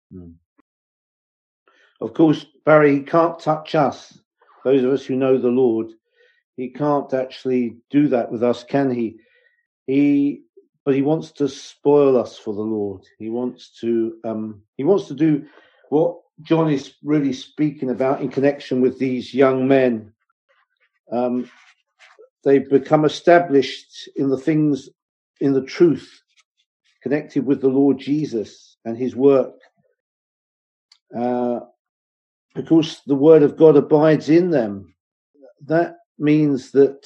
Of course, Barry, he can't touch us, those of us who know the Lord. He can't actually do that with us, can he? But he wants to spoil us for the Lord. He wants to do what John is really speaking about in connection with these young men. They've become established in the things, in the truth, connected with the Lord Jesus and his work. Because the word of God abides in them. That means that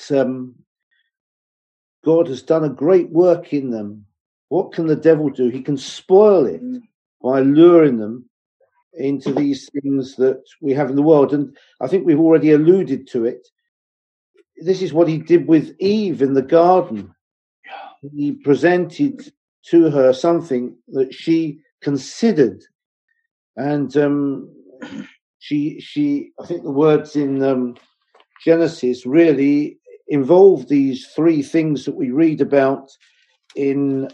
God has done a great work in them. What can the devil do? He can spoil it by luring them into these things that we have in the world. And I think we've already alluded to it. This is what he did with Eve in the garden. He presented to her something that she considered. And she I think the words in Genesis really involve these three things that we read about in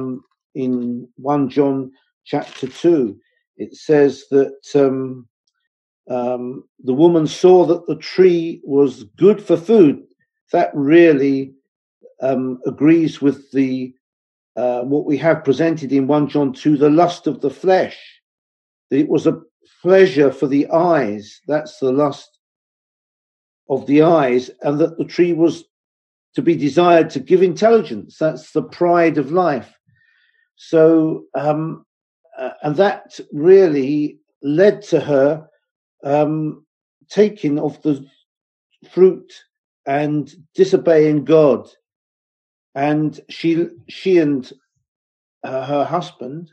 1 John chapter 2. It says that the woman saw that the tree was good for food. That really agrees with the what we have presented in 1 John 2, the lust of the flesh. It was a pleasure for the eyes. That's the lust of the eyes, and that the tree was to be desired to give intelligence. That's the pride of life. So, and that really led to her taking of the fruit and disobeying God. And she and her husband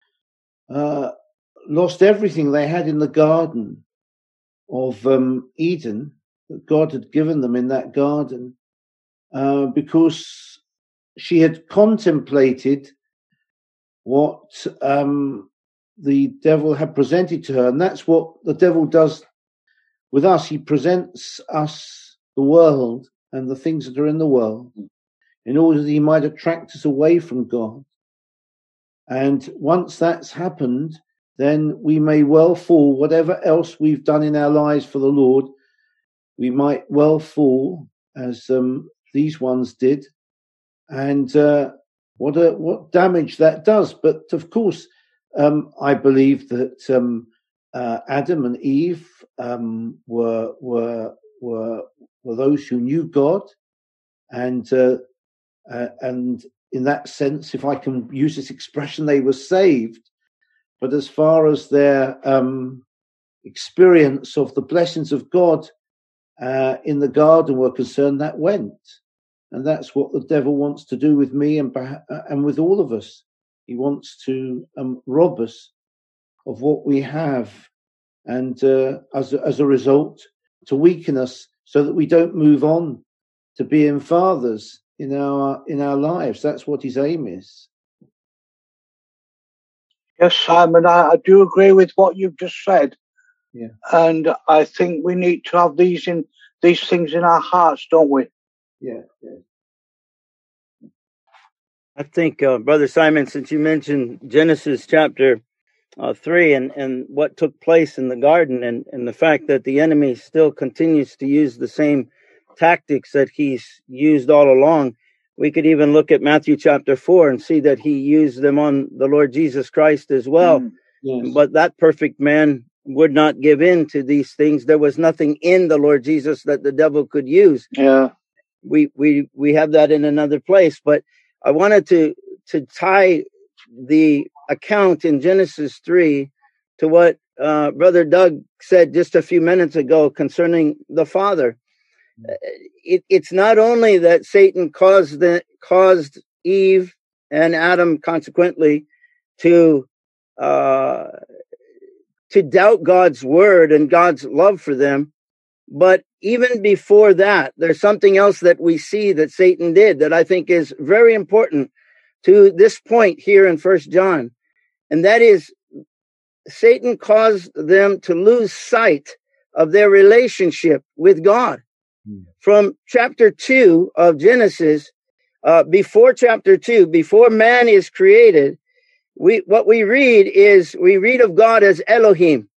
lost everything they had in the garden of Eden that God had given them in that garden, because she had contemplated what the devil had presented to her. And that's what the devil does with us. He presents us the world and the things that are in the world in order that he might attract us away from God. And once that's happened, then we may well fall. Whatever else we've done in our lives for the Lord, we might well fall, as these ones did. And what damage that does. But of course, I believe that Adam and Eve were those who knew God, and in that sense, if I can use this expression, they were saved. But as far as their experience of the blessings of God in the garden were concerned, that went. And that's what the devil wants to do with me and with all of us. He wants to rob us of what we have, and as a result, to weaken us so that we don't move on to being fathers in our lives. That's what his aim is. Yes, Simon, I do agree with what you've just said. Yeah. And I think we need to have these things in our hearts, don't we? Yeah. I think, Brother Simon, since you mentioned Genesis chapter 3 and what took place in the garden, and the fact that the enemy still continues to use the same tactics that he's used all along, we could even look at Matthew chapter 4 and see that he used them on the Lord Jesus Christ as well. Yes. But that perfect man would not give in to these things. There was nothing in the Lord Jesus that the devil could use. Yeah. We have that in another place. But I wanted to tie the account in Genesis 3 to what Brother Doug said just a few minutes ago concerning the Father. It's not only that Satan caused Eve and Adam consequently to doubt God's word and God's love for them, but even before that, there's something else that we see that Satan did that I think is very important to this point here in 1 John. And that is, Satan caused them to lose sight of their relationship with God. From chapter 2 of Genesis, before chapter 2, before man is created, what we read of God as Elohim,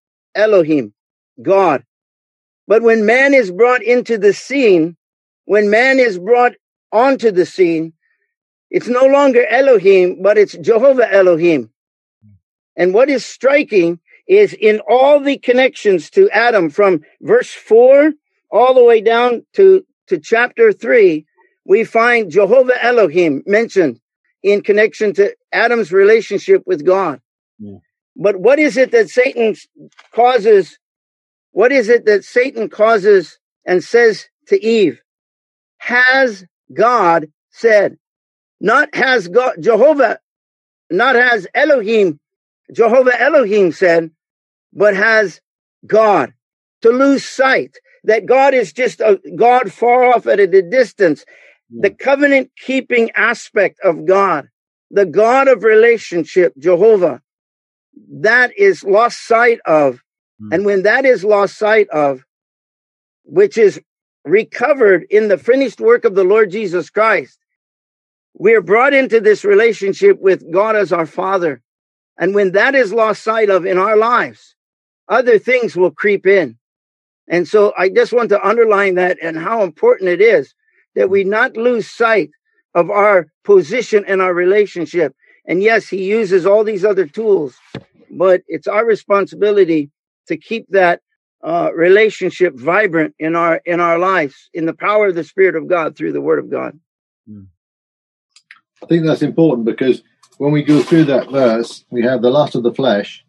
God. But when man is brought into the scene, when man is brought onto the scene, it's no longer Elohim, but it's Jehovah Elohim. And what is striking is in all the connections to Adam, from verse 4 all the way down to chapter 3, we find Jehovah Elohim mentioned in connection to Adam's relationship with God. Yeah. But what is it that Satan causes? What is it that Satan causes and says to Eve? Has God said? Not has God, Jehovah, not has Elohim, Jehovah Elohim said, but has God. To lose sight that God is just a God far off at a distance. The covenant keeping aspect of God, the God of relationship, Jehovah, that is lost sight of. And when that is lost sight of, which is recovered in the finished work of the Lord Jesus Christ, we are brought into this relationship with God as our Father. And when that is lost sight of in our lives, other things will creep in. And so I just want to underline that and how important it is that we not lose sight of our position and our relationship. And yes, he uses all these other tools, but it's our responsibility to keep that relationship vibrant in our lives, in the power of the Spirit of God through the Word of God. I think that's important because when we go through that verse, we have the lust of the flesh.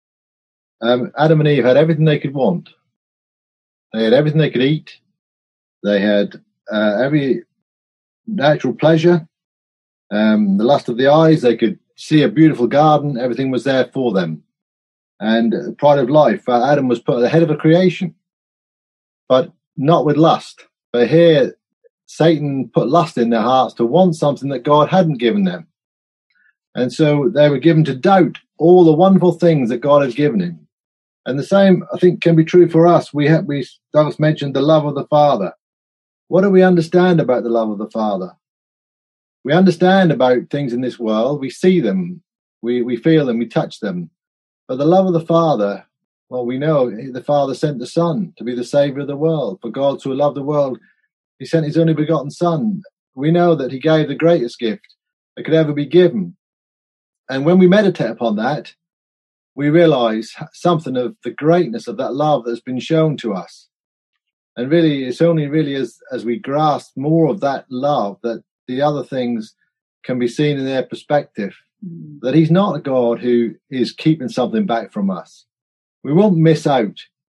Adam and Eve had everything they could want. They had everything they could eat. They had every natural pleasure. The lust of the eyes, they could see a beautiful garden. Everything was there for them. And the pride of life, Adam was put at the head of a creation, but not with lust. But here, Satan put lust in their hearts to want something that God hadn't given them. And so they were given to doubt all the wonderful things that God had given him. And the same, I think, can be true for us. Douglas mentioned the love of the Father. What do we understand about the love of the Father? We understand about things in this world. We see them. We feel them. We touch them. But the love of the Father, well, we know the Father sent the Son to be the Savior of the world. For God so loved the world, he sent his only begotten Son. We know that he gave the greatest gift that could ever be given. And when we meditate upon that, we realize something of the greatness of that love that's been shown to us. And really, it's only really as we grasp more of that love that the other things can be seen in their perspective, that he's not a God who is keeping something back from us. We won't miss out.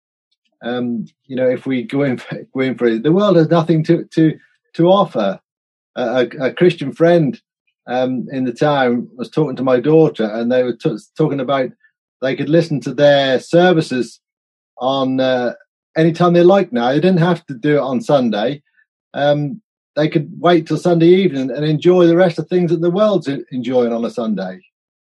If we go in for it, the world has nothing to offer. A Christian friend in the town was talking to my daughter, and they were talking about they could listen to their services on any time they like now. They didn't have to do it on Sunday. They could wait till Sunday evening and enjoy the rest of things that the world's enjoying on a Sunday.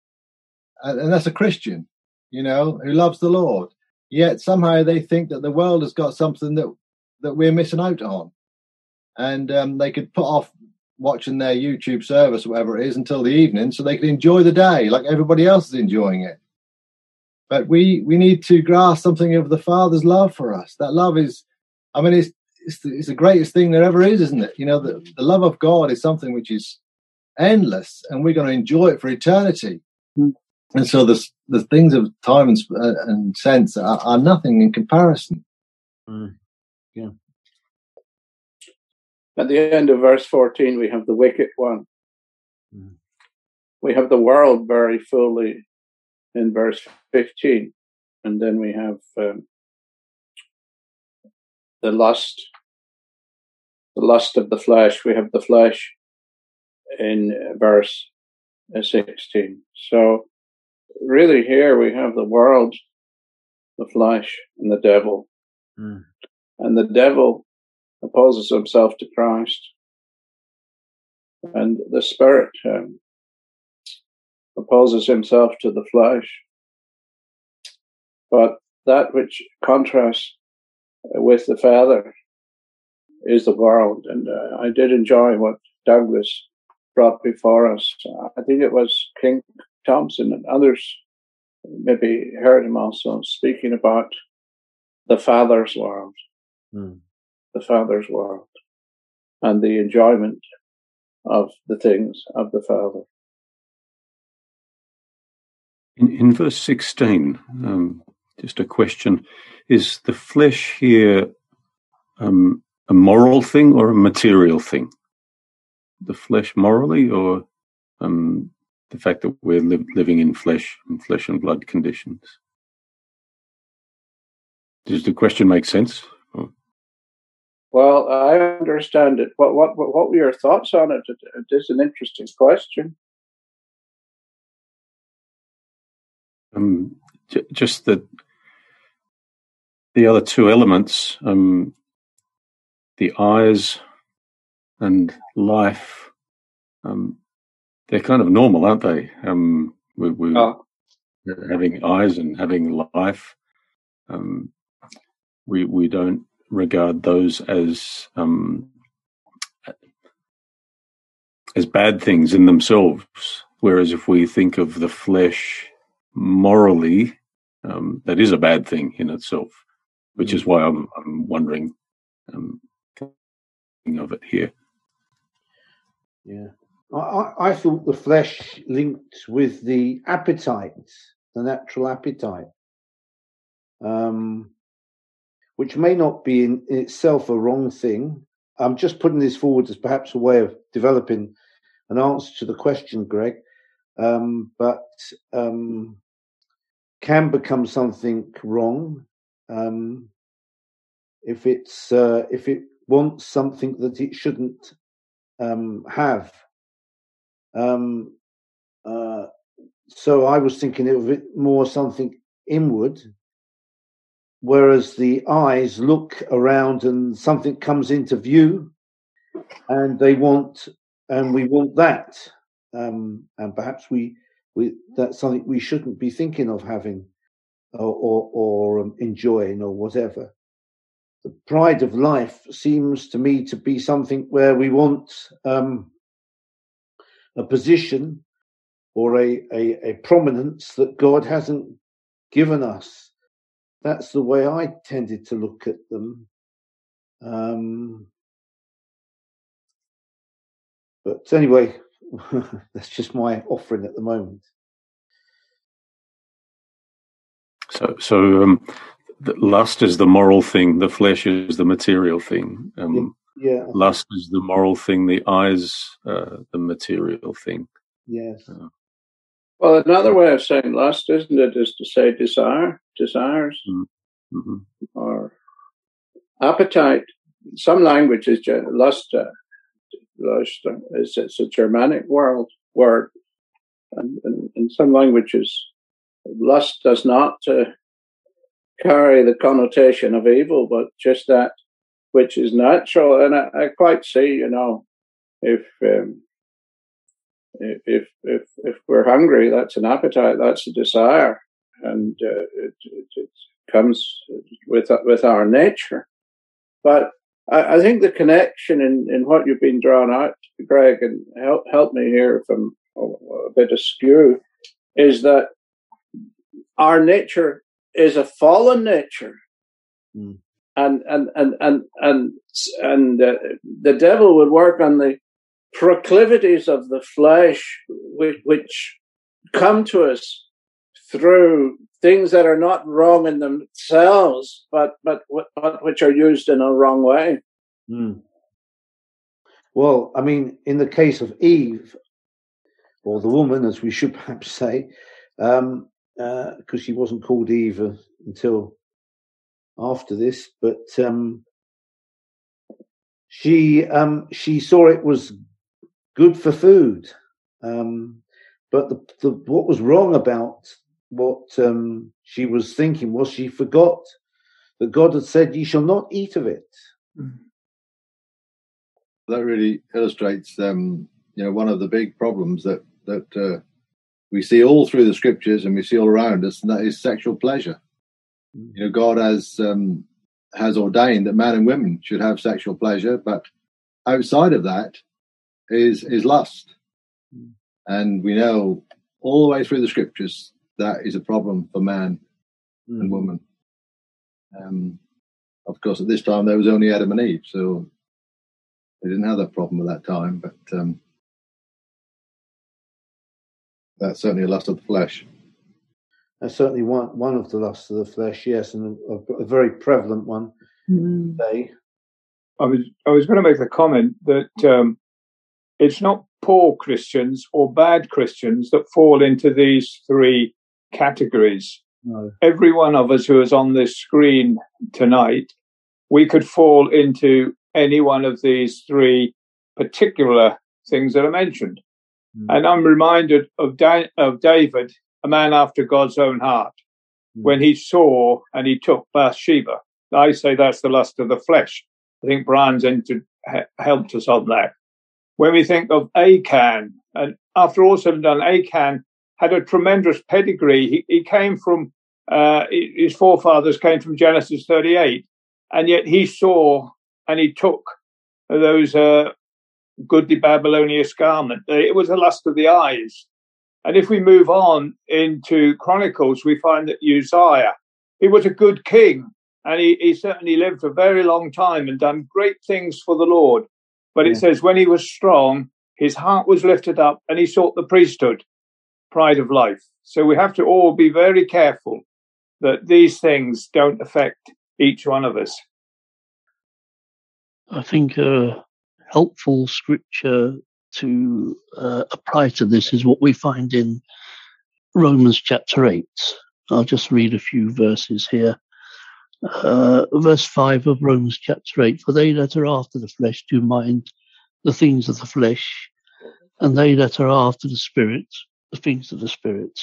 And that's a Christian, who loves the Lord. Yet somehow they think that the world has got something that we're missing out on. And they could put off watching their YouTube service or whatever it is until the evening so they could enjoy the day like everybody else is enjoying it. But we need to grasp something of the Father's love for us. That love is, it's the greatest thing there ever is, isn't it? The love of God is something which is endless, and we're going to enjoy it for eternity. And so the things of time and sense are nothing in comparison. Yeah. At the end of verse 14, we have the wicked one. We have the world very fully in verse 15. And then we have the lust of the flesh. We have the flesh in verse 16. So really here we have the world, the flesh, and the devil. and the devil opposes himself to Christ, and the Spirit opposes himself to the flesh. But that which contrasts with the Father is the world. And I did enjoy what Douglas brought before us. I think it was King Thompson and others maybe heard him also speaking about the Father's world, the Father's world, and the enjoyment of the things of the Father. In verse 16, just a question, is the flesh here a moral thing or a material thing? The flesh morally, or the fact that we're living in flesh and blood conditions? Does the question make sense? Well, I understand it. What were your thoughts on it? It is an interesting question. Just that the other two elements, the eyes and life, they're kind of normal, aren't they? We're having eyes and having life. We don't regard those as bad things in themselves. Whereas if we think of the flesh morally, that is a bad thing in itself, which is why I'm wondering of it here. Yeah, I thought the flesh linked with the appetite, the natural appetite, which may not be in itself a wrong thing. I'm just putting this forward as perhaps a way of developing an answer to the question, Greg, but can become something wrong if it wants something that it shouldn't have. So I was thinking of it more something inward, whereas the eyes look around and something comes into view, and we want that, and perhaps we that's something we shouldn't be thinking of having or enjoying or whatever. The pride of life seems to me to be something where we want a position or a prominence that God hasn't given us. That's the way I tended to look at them. But anyway, that's just my offering at the moment. So the lust is the moral thing, the flesh is the material thing. Yeah. Lust is the moral thing, the eyes the material thing. Yes. Well, another way of saying lust, isn't it, is to say desires, mm-hmm. or appetite. Some languages, lust, it's a Germanic word, and in some languages, lust does not carry the connotation of evil, but just that which is natural. And I quite see, if we're hungry, that's an appetite, that's a desire, and it comes with our nature. But I think the connection in what you've been drawn out, Greg, and help me here if I'm a bit askew, is that our nature is a fallen nature, and the devil would work on the proclivities of the flesh, which come to us through things that are not wrong in themselves, but which are used in a wrong way. Well, I mean, in the case of Eve, or the woman, as we should perhaps say, because she wasn't called Eve until after this, but she saw it was good for food, but what was wrong about what she was thinking was she forgot that God had said, "Ye shall not eat of it." That really illustrates, one of the big problems that we see all through the scriptures and we see all around us, and that is sexual pleasure. God has ordained that man and women should have sexual pleasure, but outside of that is lust. And we know all the way through the scriptures that is a problem for man and woman. Of course, at this time there was only Adam and Eve, so they didn't have that problem at that time, but that's certainly a lust of the flesh. That's certainly one of the lusts of the flesh, yes, and a very prevalent one today. I was going to make the comment that it's not poor Christians or bad Christians that fall into these three categories. No. Every one of us who is on this screen tonight, we could fall into any one of these three particular things that are mentioned. And I'm reminded of David, a man after God's own heart, when he saw and he took Bathsheba. I say that's the lust of the flesh. I think Brian's helped us on that. When we think of Achan, and after all said and done, Achan had a tremendous pedigree. He came from, his forefathers came from Genesis 38, and yet he saw and he took those goodly Babylonian garment. It was a lust of the eyes. And if we move on into Chronicles, we find that Uzziah, he was a good king, and he certainly lived a very long time and done great things for the Lord. But it says when he was strong, his heart was lifted up and he sought the priesthood, pride of life. So we have to all be very careful that these things don't affect each one of us. I think a helpful scripture to apply to this is what we find in Romans chapter 8. I'll just read a few verses here. Verse 5 of Romans chapter 8, for they that are after the flesh do mind the things of the flesh, and they that are after the Spirit, the things of the Spirit.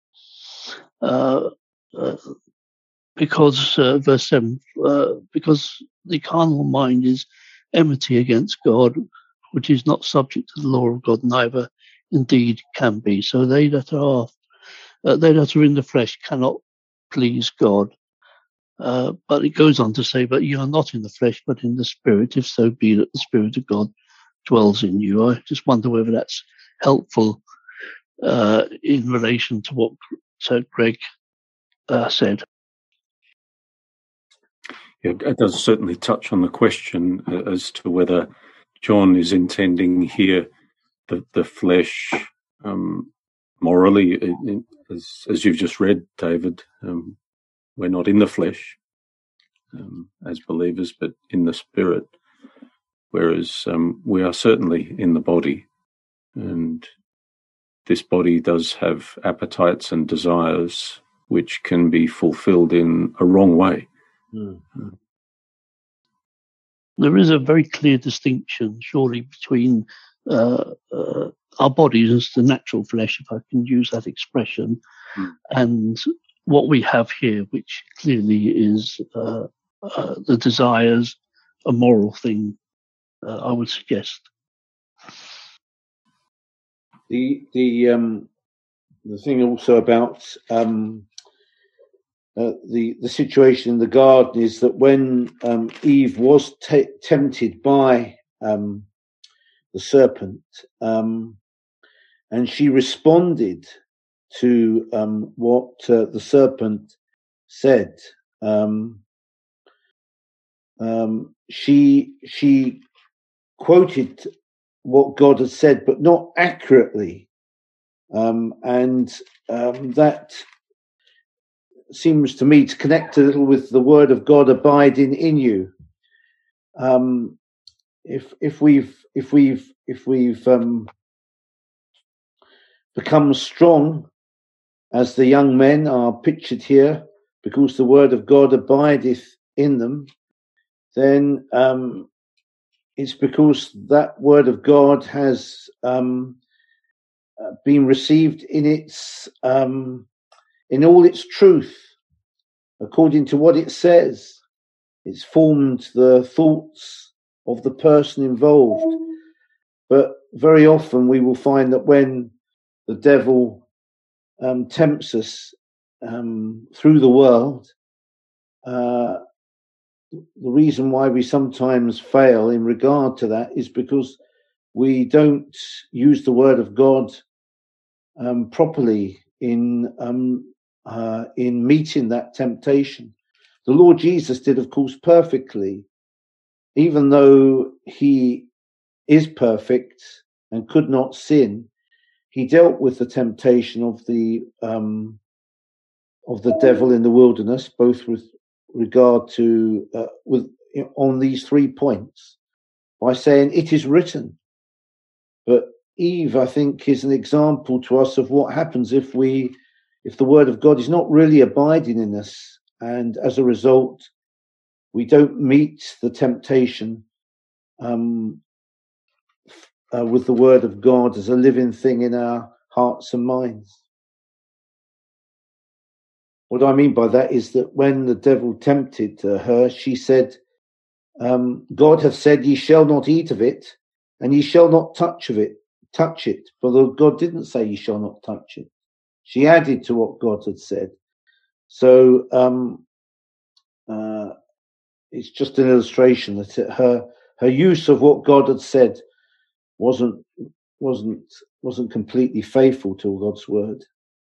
Because, verse 7, because the carnal mind is enmity against God, which is not subject to the law of God, neither indeed can be. So they that are in the flesh cannot please God. But it goes on to say, but you are not in the flesh, but in the Spirit, if so be that the Spirit of God dwells in you. I just wonder whether that's helpful in relation to what Sir Greg said. Yeah, it does certainly touch on the question as to whether John is intending here the flesh morally, as you've just read, David. We're not in the flesh as believers, but in the Spirit, whereas we are certainly in the body, and this body does have appetites and desires which can be fulfilled in a wrong way. There is a very clear distinction, surely, between our bodies as the natural flesh, if I can use that expression, and what we have here, which clearly is the desires, a moral thing, I would suggest. The thing also about the situation in the garden is that when Eve was tempted by the serpent, and she responded to what the serpent said, she quoted what God had said, but not accurately, and that seems to me to connect a little with the word of God abiding in you. If we've become strong, as the young men are pictured here, because the word of God abideth in them, then it's because that word of God has been received in its in all its truth, according to what it says. It's formed the thoughts of the person involved. But very often we will find that when the devil tempts us through the world, the reason why we sometimes fail in regard to that is because we don't use the word of God properly in meeting that temptation. The Lord Jesus did, of course, perfectly, even though he is perfect and could not sin. He dealt with the temptation of the devil in the wilderness, both with regard to on these 3 points, by saying it is written. But Eve, I think, is an example to us of what happens if the word of God is not really abiding in us, and as a result, we don't meet the temptation with the word of God as a living thing in our hearts and minds. What I mean by that is that when the devil tempted her, she said, God hath said, ye shall not eat of it, and ye shall not touch it. But God didn't say ye shall not touch it. She added to what God had said. So it's just an illustration that her use of what God had said wasn't completely faithful to God's word.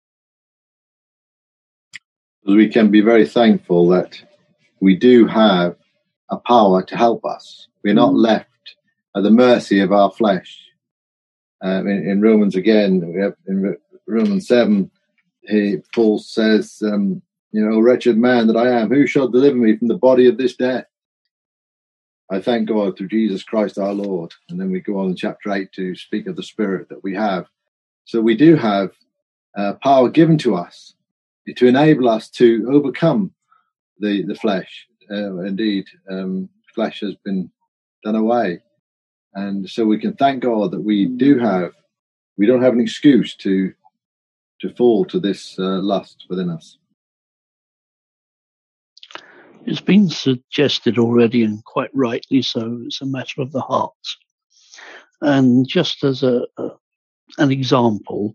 We can be very thankful that we do have a power to help us. We're not left at the mercy of our flesh. In Romans again, we have in Romans 7, Paul says, wretched man that I am, who shall deliver me from the body of this death? I thank God through Jesus Christ our Lord. And then we go on in chapter 8 to speak of the Spirit that we have. So we do have power given to us to enable us to overcome the flesh. Indeed, flesh has been done away. And so we can thank God that we don't have an excuse to fall to this lust within us. It's been suggested already, and quite rightly so, it's a matter of the heart. And just as an example,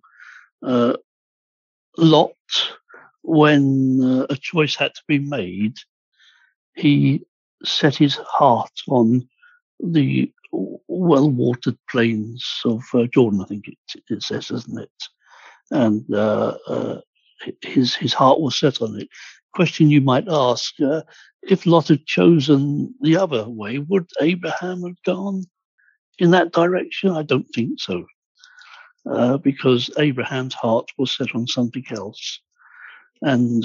Lot, when a choice had to be made, he set his heart on the well-watered plains of Jordan, I think it says, doesn't it? And his heart was set on it. Question you might ask, if Lot had chosen the other way, would Abraham have gone in that direction? I don't think so, because Abraham's heart was set on something else. And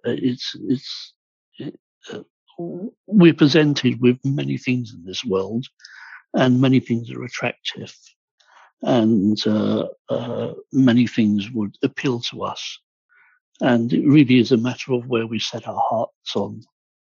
we're presented with many things in this world, and many things are attractive, and many things would appeal to us. And it really is a matter of where we set our hearts on.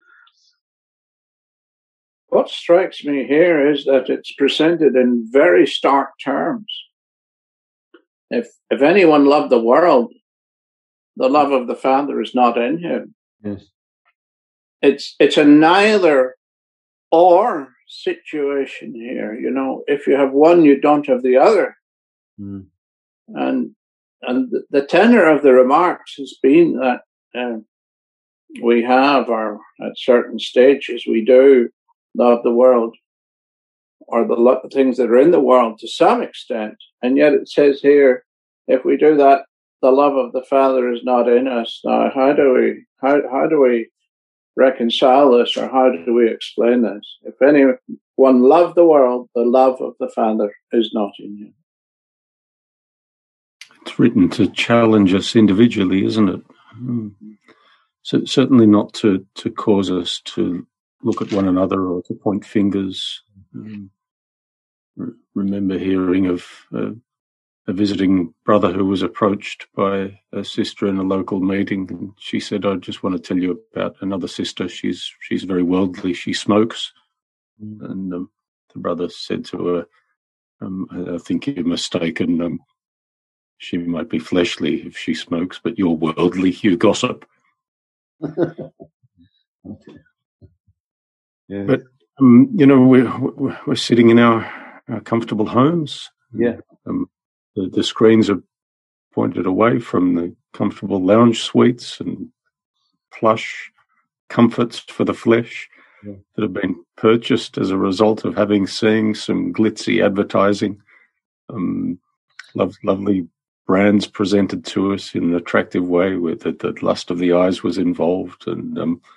What strikes me here is that it's presented in very stark terms. If anyone loved the world, the love of the Father is not in him. Yes. It's a neither or situation here. If you have one, you don't have the other. Mm. And the tenor of the remarks has been that we have, or at certain stages, we do love the world or the things that are in the world to some extent. And yet it says here, if we do that, the love of the Father is not in us. Now, how do we reconcile this, or how do we explain this? If anyone love the world, the love of the Father is not in him. It's written to challenge us individually, isn't it? So certainly not to cause us to look at one another or to point fingers. Remember hearing of a visiting brother who was approached by a sister in a local meeting, and she said, "I just want to tell you about another sister. She's very worldly. She smokes." And the brother said to her, "I think you're mistaken. She might be fleshly if she smokes, but you're worldly. You gossip." Yeah. But we're sitting in our comfortable homes. Yeah. The screens are pointed away from the comfortable lounge suites and plush comforts for the flesh that have been purchased as a result of seeing some glitzy advertising, lovely brands presented to us in an attractive way, where the lust of the eyes was involved, and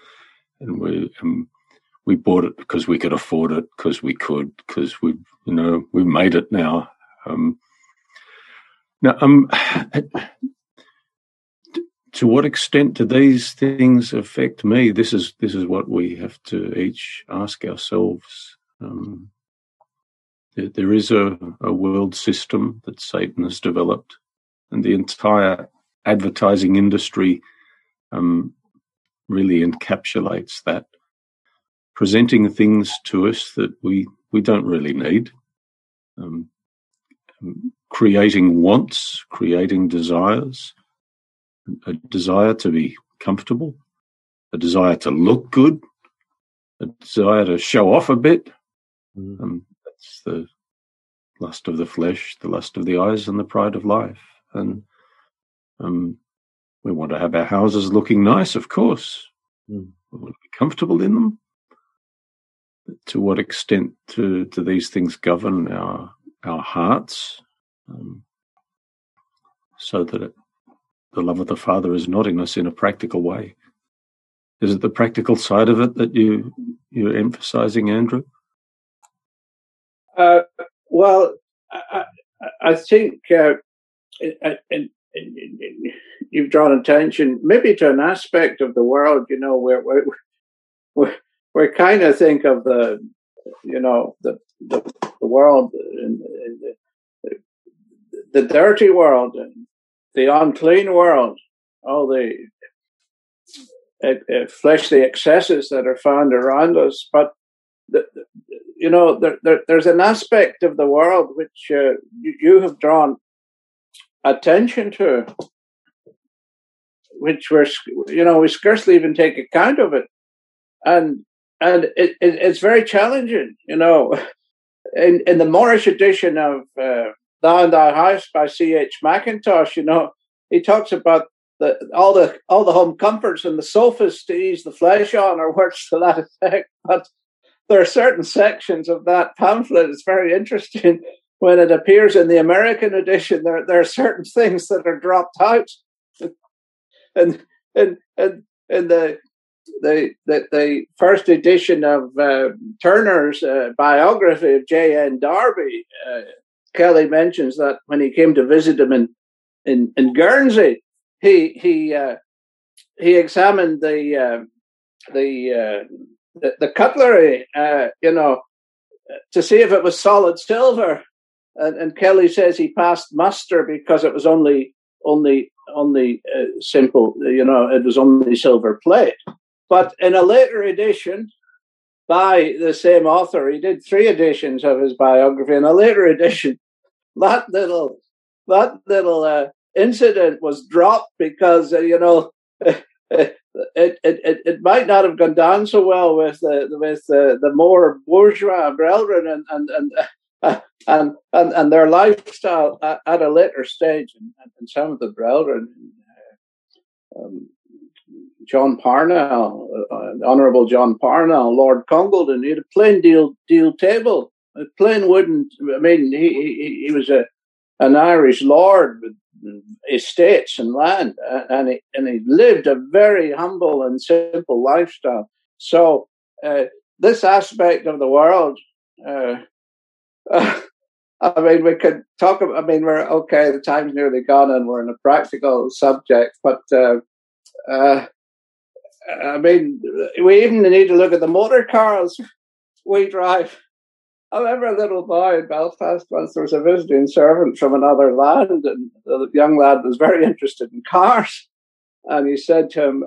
we bought it because we could afford it, because we could, because we've made it now. To what extent do these things affect me? This is what we have to each ask ourselves. There is a world system that Satan has developed, and the entire advertising industry really encapsulates that, presenting things to us that we don't really need, creating wants, creating desires, a desire to be comfortable, a desire to look good, a desire to show off a bit. That's the lust of the flesh, the lust of the eyes, and the pride of life. And we want to have our houses looking nice, of course. We want to be comfortable in them. But to what extent do these things govern our hearts, so that the love of the Father is not in us in a practical way? Is it the practical side of it that you're emphasizing, Andrew? Well, I think you've drawn attention maybe to an aspect of the world, where we kind of think of the world, the dirty world, and the unclean world, all the fleshly excesses that are found around us. But there's an aspect of the world which you have drawn attention to, which we scarcely even take account of it, and it's very challenging. In the Moorish edition of Thou and Thy House by C.H. Mackintosh, he talks about all the home comforts and the sofas to ease the flesh on, or words to that effect. But there are certain sections of that pamphlet. It's very interesting. When it appears in the American edition, there are certain things that are dropped out, and the first edition of Turner's biography of J.N. Darby, Kelly mentions that when he came to visit him in Guernsey, he examined the cutlery, to see if it was solid silver, and Kelly says he passed muster because it was only simple, it was only silver plate. But in a later edition by the same author, he did 3 editions of his biography. In a later edition, that little incident was dropped because it might not have gone down so well with the more bourgeois brethren and their lifestyle at a later stage, and some of the brethren. John Parnell, Honourable John Parnell, Lord Congleton, he had a plain deal table, a plain wooden. I mean, he was an Irish lord with estates and land, and he lived a very humble and simple lifestyle. So this aspect of the world, I mean, we could talk about. I mean, we're okay. The time's nearly gone, and we're in a practical subject, but. I mean, we even need to look at the motor cars we drive. I remember a little boy in Belfast once. There was a visiting servant from another land, and the young lad was very interested in cars. And he said to him,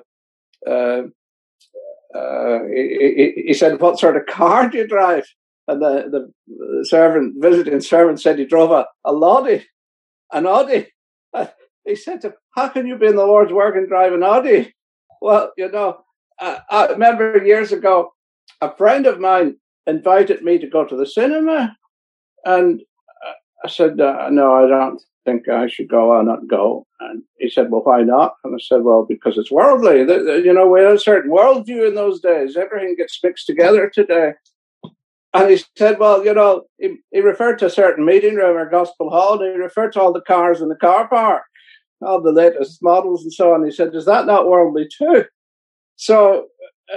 he said, "What sort of car do you drive?" And the visiting servant said he drove a Lottie, an Audi. He said to him, "How can you be in the Lord's work and drive an Audi?" Well, I remember years ago, a friend of mine invited me to go to the cinema, and I said, no, I don't think I should go. I'll not go. And he said, well, why not? And I said, well, because it's worldly. We had a certain worldview in those days. Everything gets mixed together today. And he said, well, he referred to a certain meeting room or gospel hall, and he referred to all the cars in the car park, all the latest models and so on. He said, is that not worldly too? So,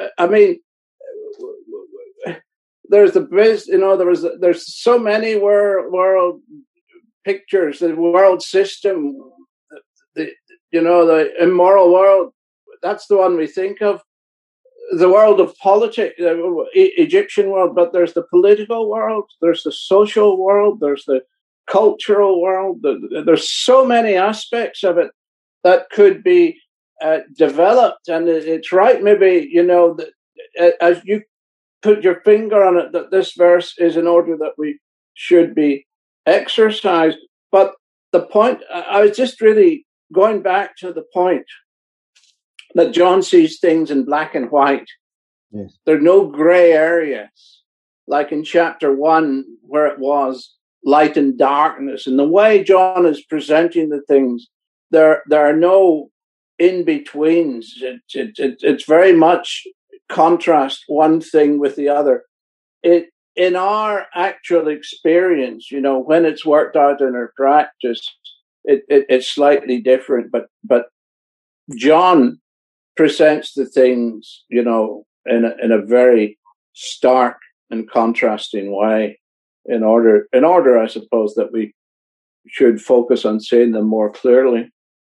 there's there's so many world pictures, the world system, the immoral world. That's the one we think of. The world of politics, the Egyptian world, but there's the political world, there's the social world, there's the cultural world. There's so many aspects of it that could be developed, and it's right, maybe, as you put your finger on it, that this verse is in order that we should be exercised. But the point, I was just really going back to the point that John sees things in black and white. Yes. There are no gray areas, like in chapter 1, where it was light and darkness. And the way John is presenting the things, there are no in-betweens. It's very much contrast one thing with the other. In our actual experience, when it's worked out in our practice, it's slightly different. But John presents the things, in a very stark and contrasting way, in order, I suppose, that we should focus on seeing them more clearly.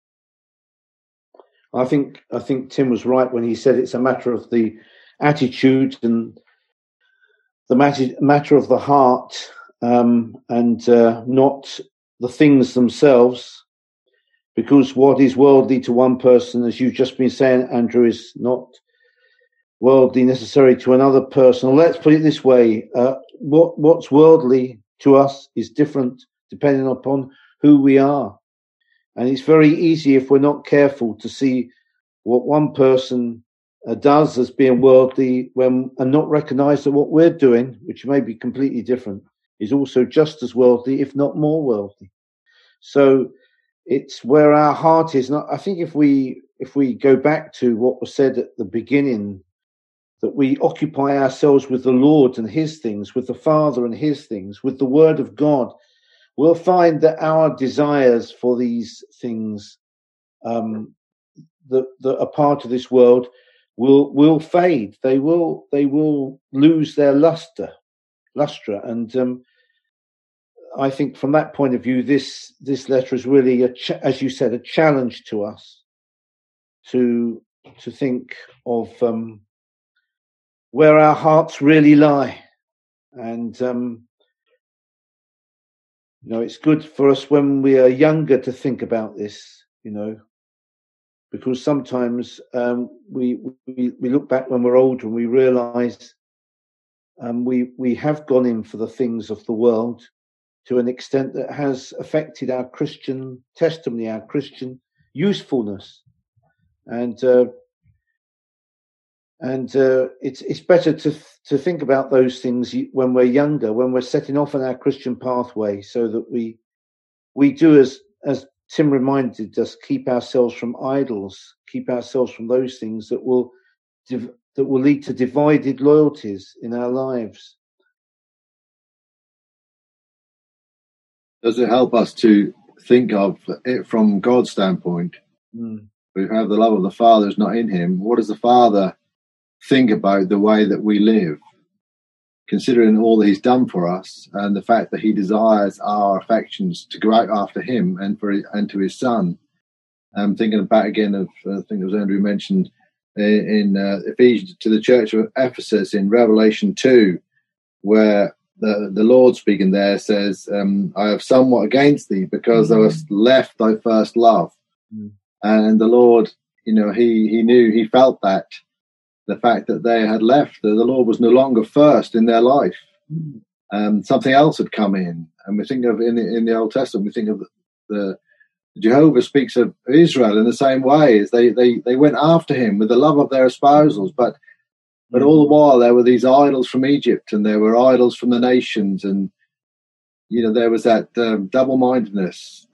I think Tim was right when he said it's a matter of the attitude and the matter of the heart, and not the things themselves. Because what is worldly to one person, as you've just been saying, Andrew, is not worldly necessarily to another person. Or let's put it this way: what's worldly to us is different depending upon who we are. And it's very easy, if we're not careful, to see what one person does as being worldly and not recognise that what we're doing, which may be completely different, is also just as worldly, if not more worldly. So it's where our heart is. And I think if we go back to what was said at the beginning, that we occupy ourselves with the Lord and his things, with the Father and his things, with the Word of God, we'll find that our desires for these things that are part of this world will fade. They will lose their lustre. And I think from that point of view, this letter is really, as you said, a challenge to us to think of where our hearts really lie. And it's good for us when we are younger to think about this, because sometimes we look back when we're older and we realise we have gone in for the things of the world to an extent that has affected our Christian testimony, our Christian usefulness, and it's better to think about those things when we're younger, when we're setting off on our Christian pathway, so that we do as Tim reminded us, keep ourselves from idols, keep ourselves from those things that will lead to divided loyalties in our lives. Does it help us to think of it from God's standpoint? We have the love of the Father is not in him. What does the Father think about the way that we live, considering all that he's done for us and the fact that he desires our affections to go out after him and to his Son? I'm thinking back again of, I think it was Andrew mentioned in Ephesians, to the church of Ephesus in Revelation 2, where the Lord speaking there says, I have somewhat against thee because thou hast left thy first love. And the Lord, he knew, he felt that the fact that they had left, the Lord was no longer first in their life. Something else had come in. And we think of in the Old Testament, we think of the Jehovah speaks of Israel in the same way, as they went after him with the love of their espousals, but But all the while there were these idols from Egypt, and there were idols from the nations, and there was that double-mindedness,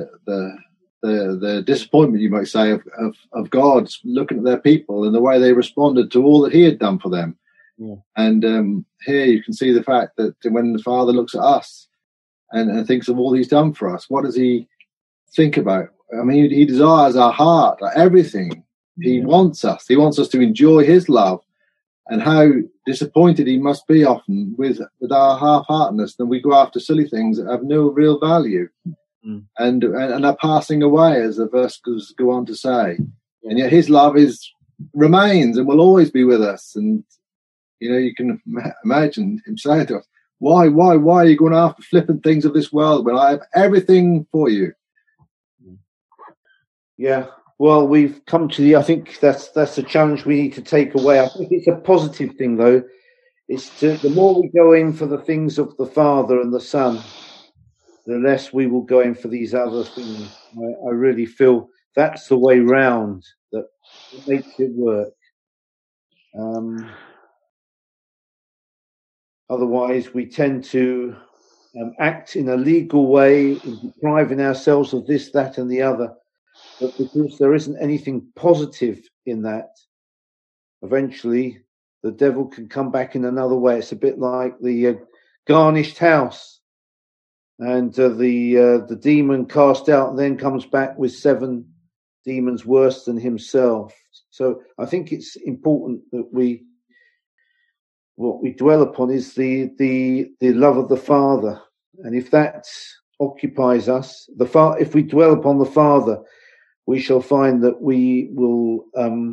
the disappointment, you might say, of God looking at their people and the way they responded to all that He had done for them. Yeah. And here you can see the fact that when the Father looks at us and thinks of all He's done for us, what does He think about? I mean, He desires our heart, everything. He wants us. He wants us to enjoy His love. And how disappointed He must be often with our half-heartedness, and we go after silly things that have no real value, and are passing away, as the verse go on to say. And yet His love remains and will always be with us. And you can imagine Him saying to us, "Why are you going after flippant things of this world when I have everything for you?" Yeah. Well, we've come to I think that's the challenge we need to take away. I think it's a positive thing, though. It's the more we go in for the things of the Father and the Son, the less we will go in for these other things. I really feel that's the way round that makes it work. Otherwise, we tend to act in a legal way, in depriving ourselves of this, that, and the other. But because there isn't anything positive in that, eventually the devil can come back in another way. It's a bit like the garnished house, and the demon cast out and then comes back with 7 demons worse than himself. So I think it's important that what we dwell upon is the love of the Father, and if that occupies us, if we dwell upon the Father, we shall find that we will,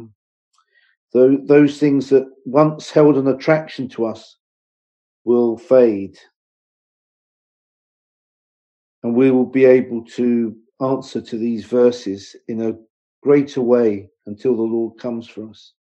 those things that once held an attraction to us will fade. And we will be able to answer to these verses in a greater way until the Lord comes for us.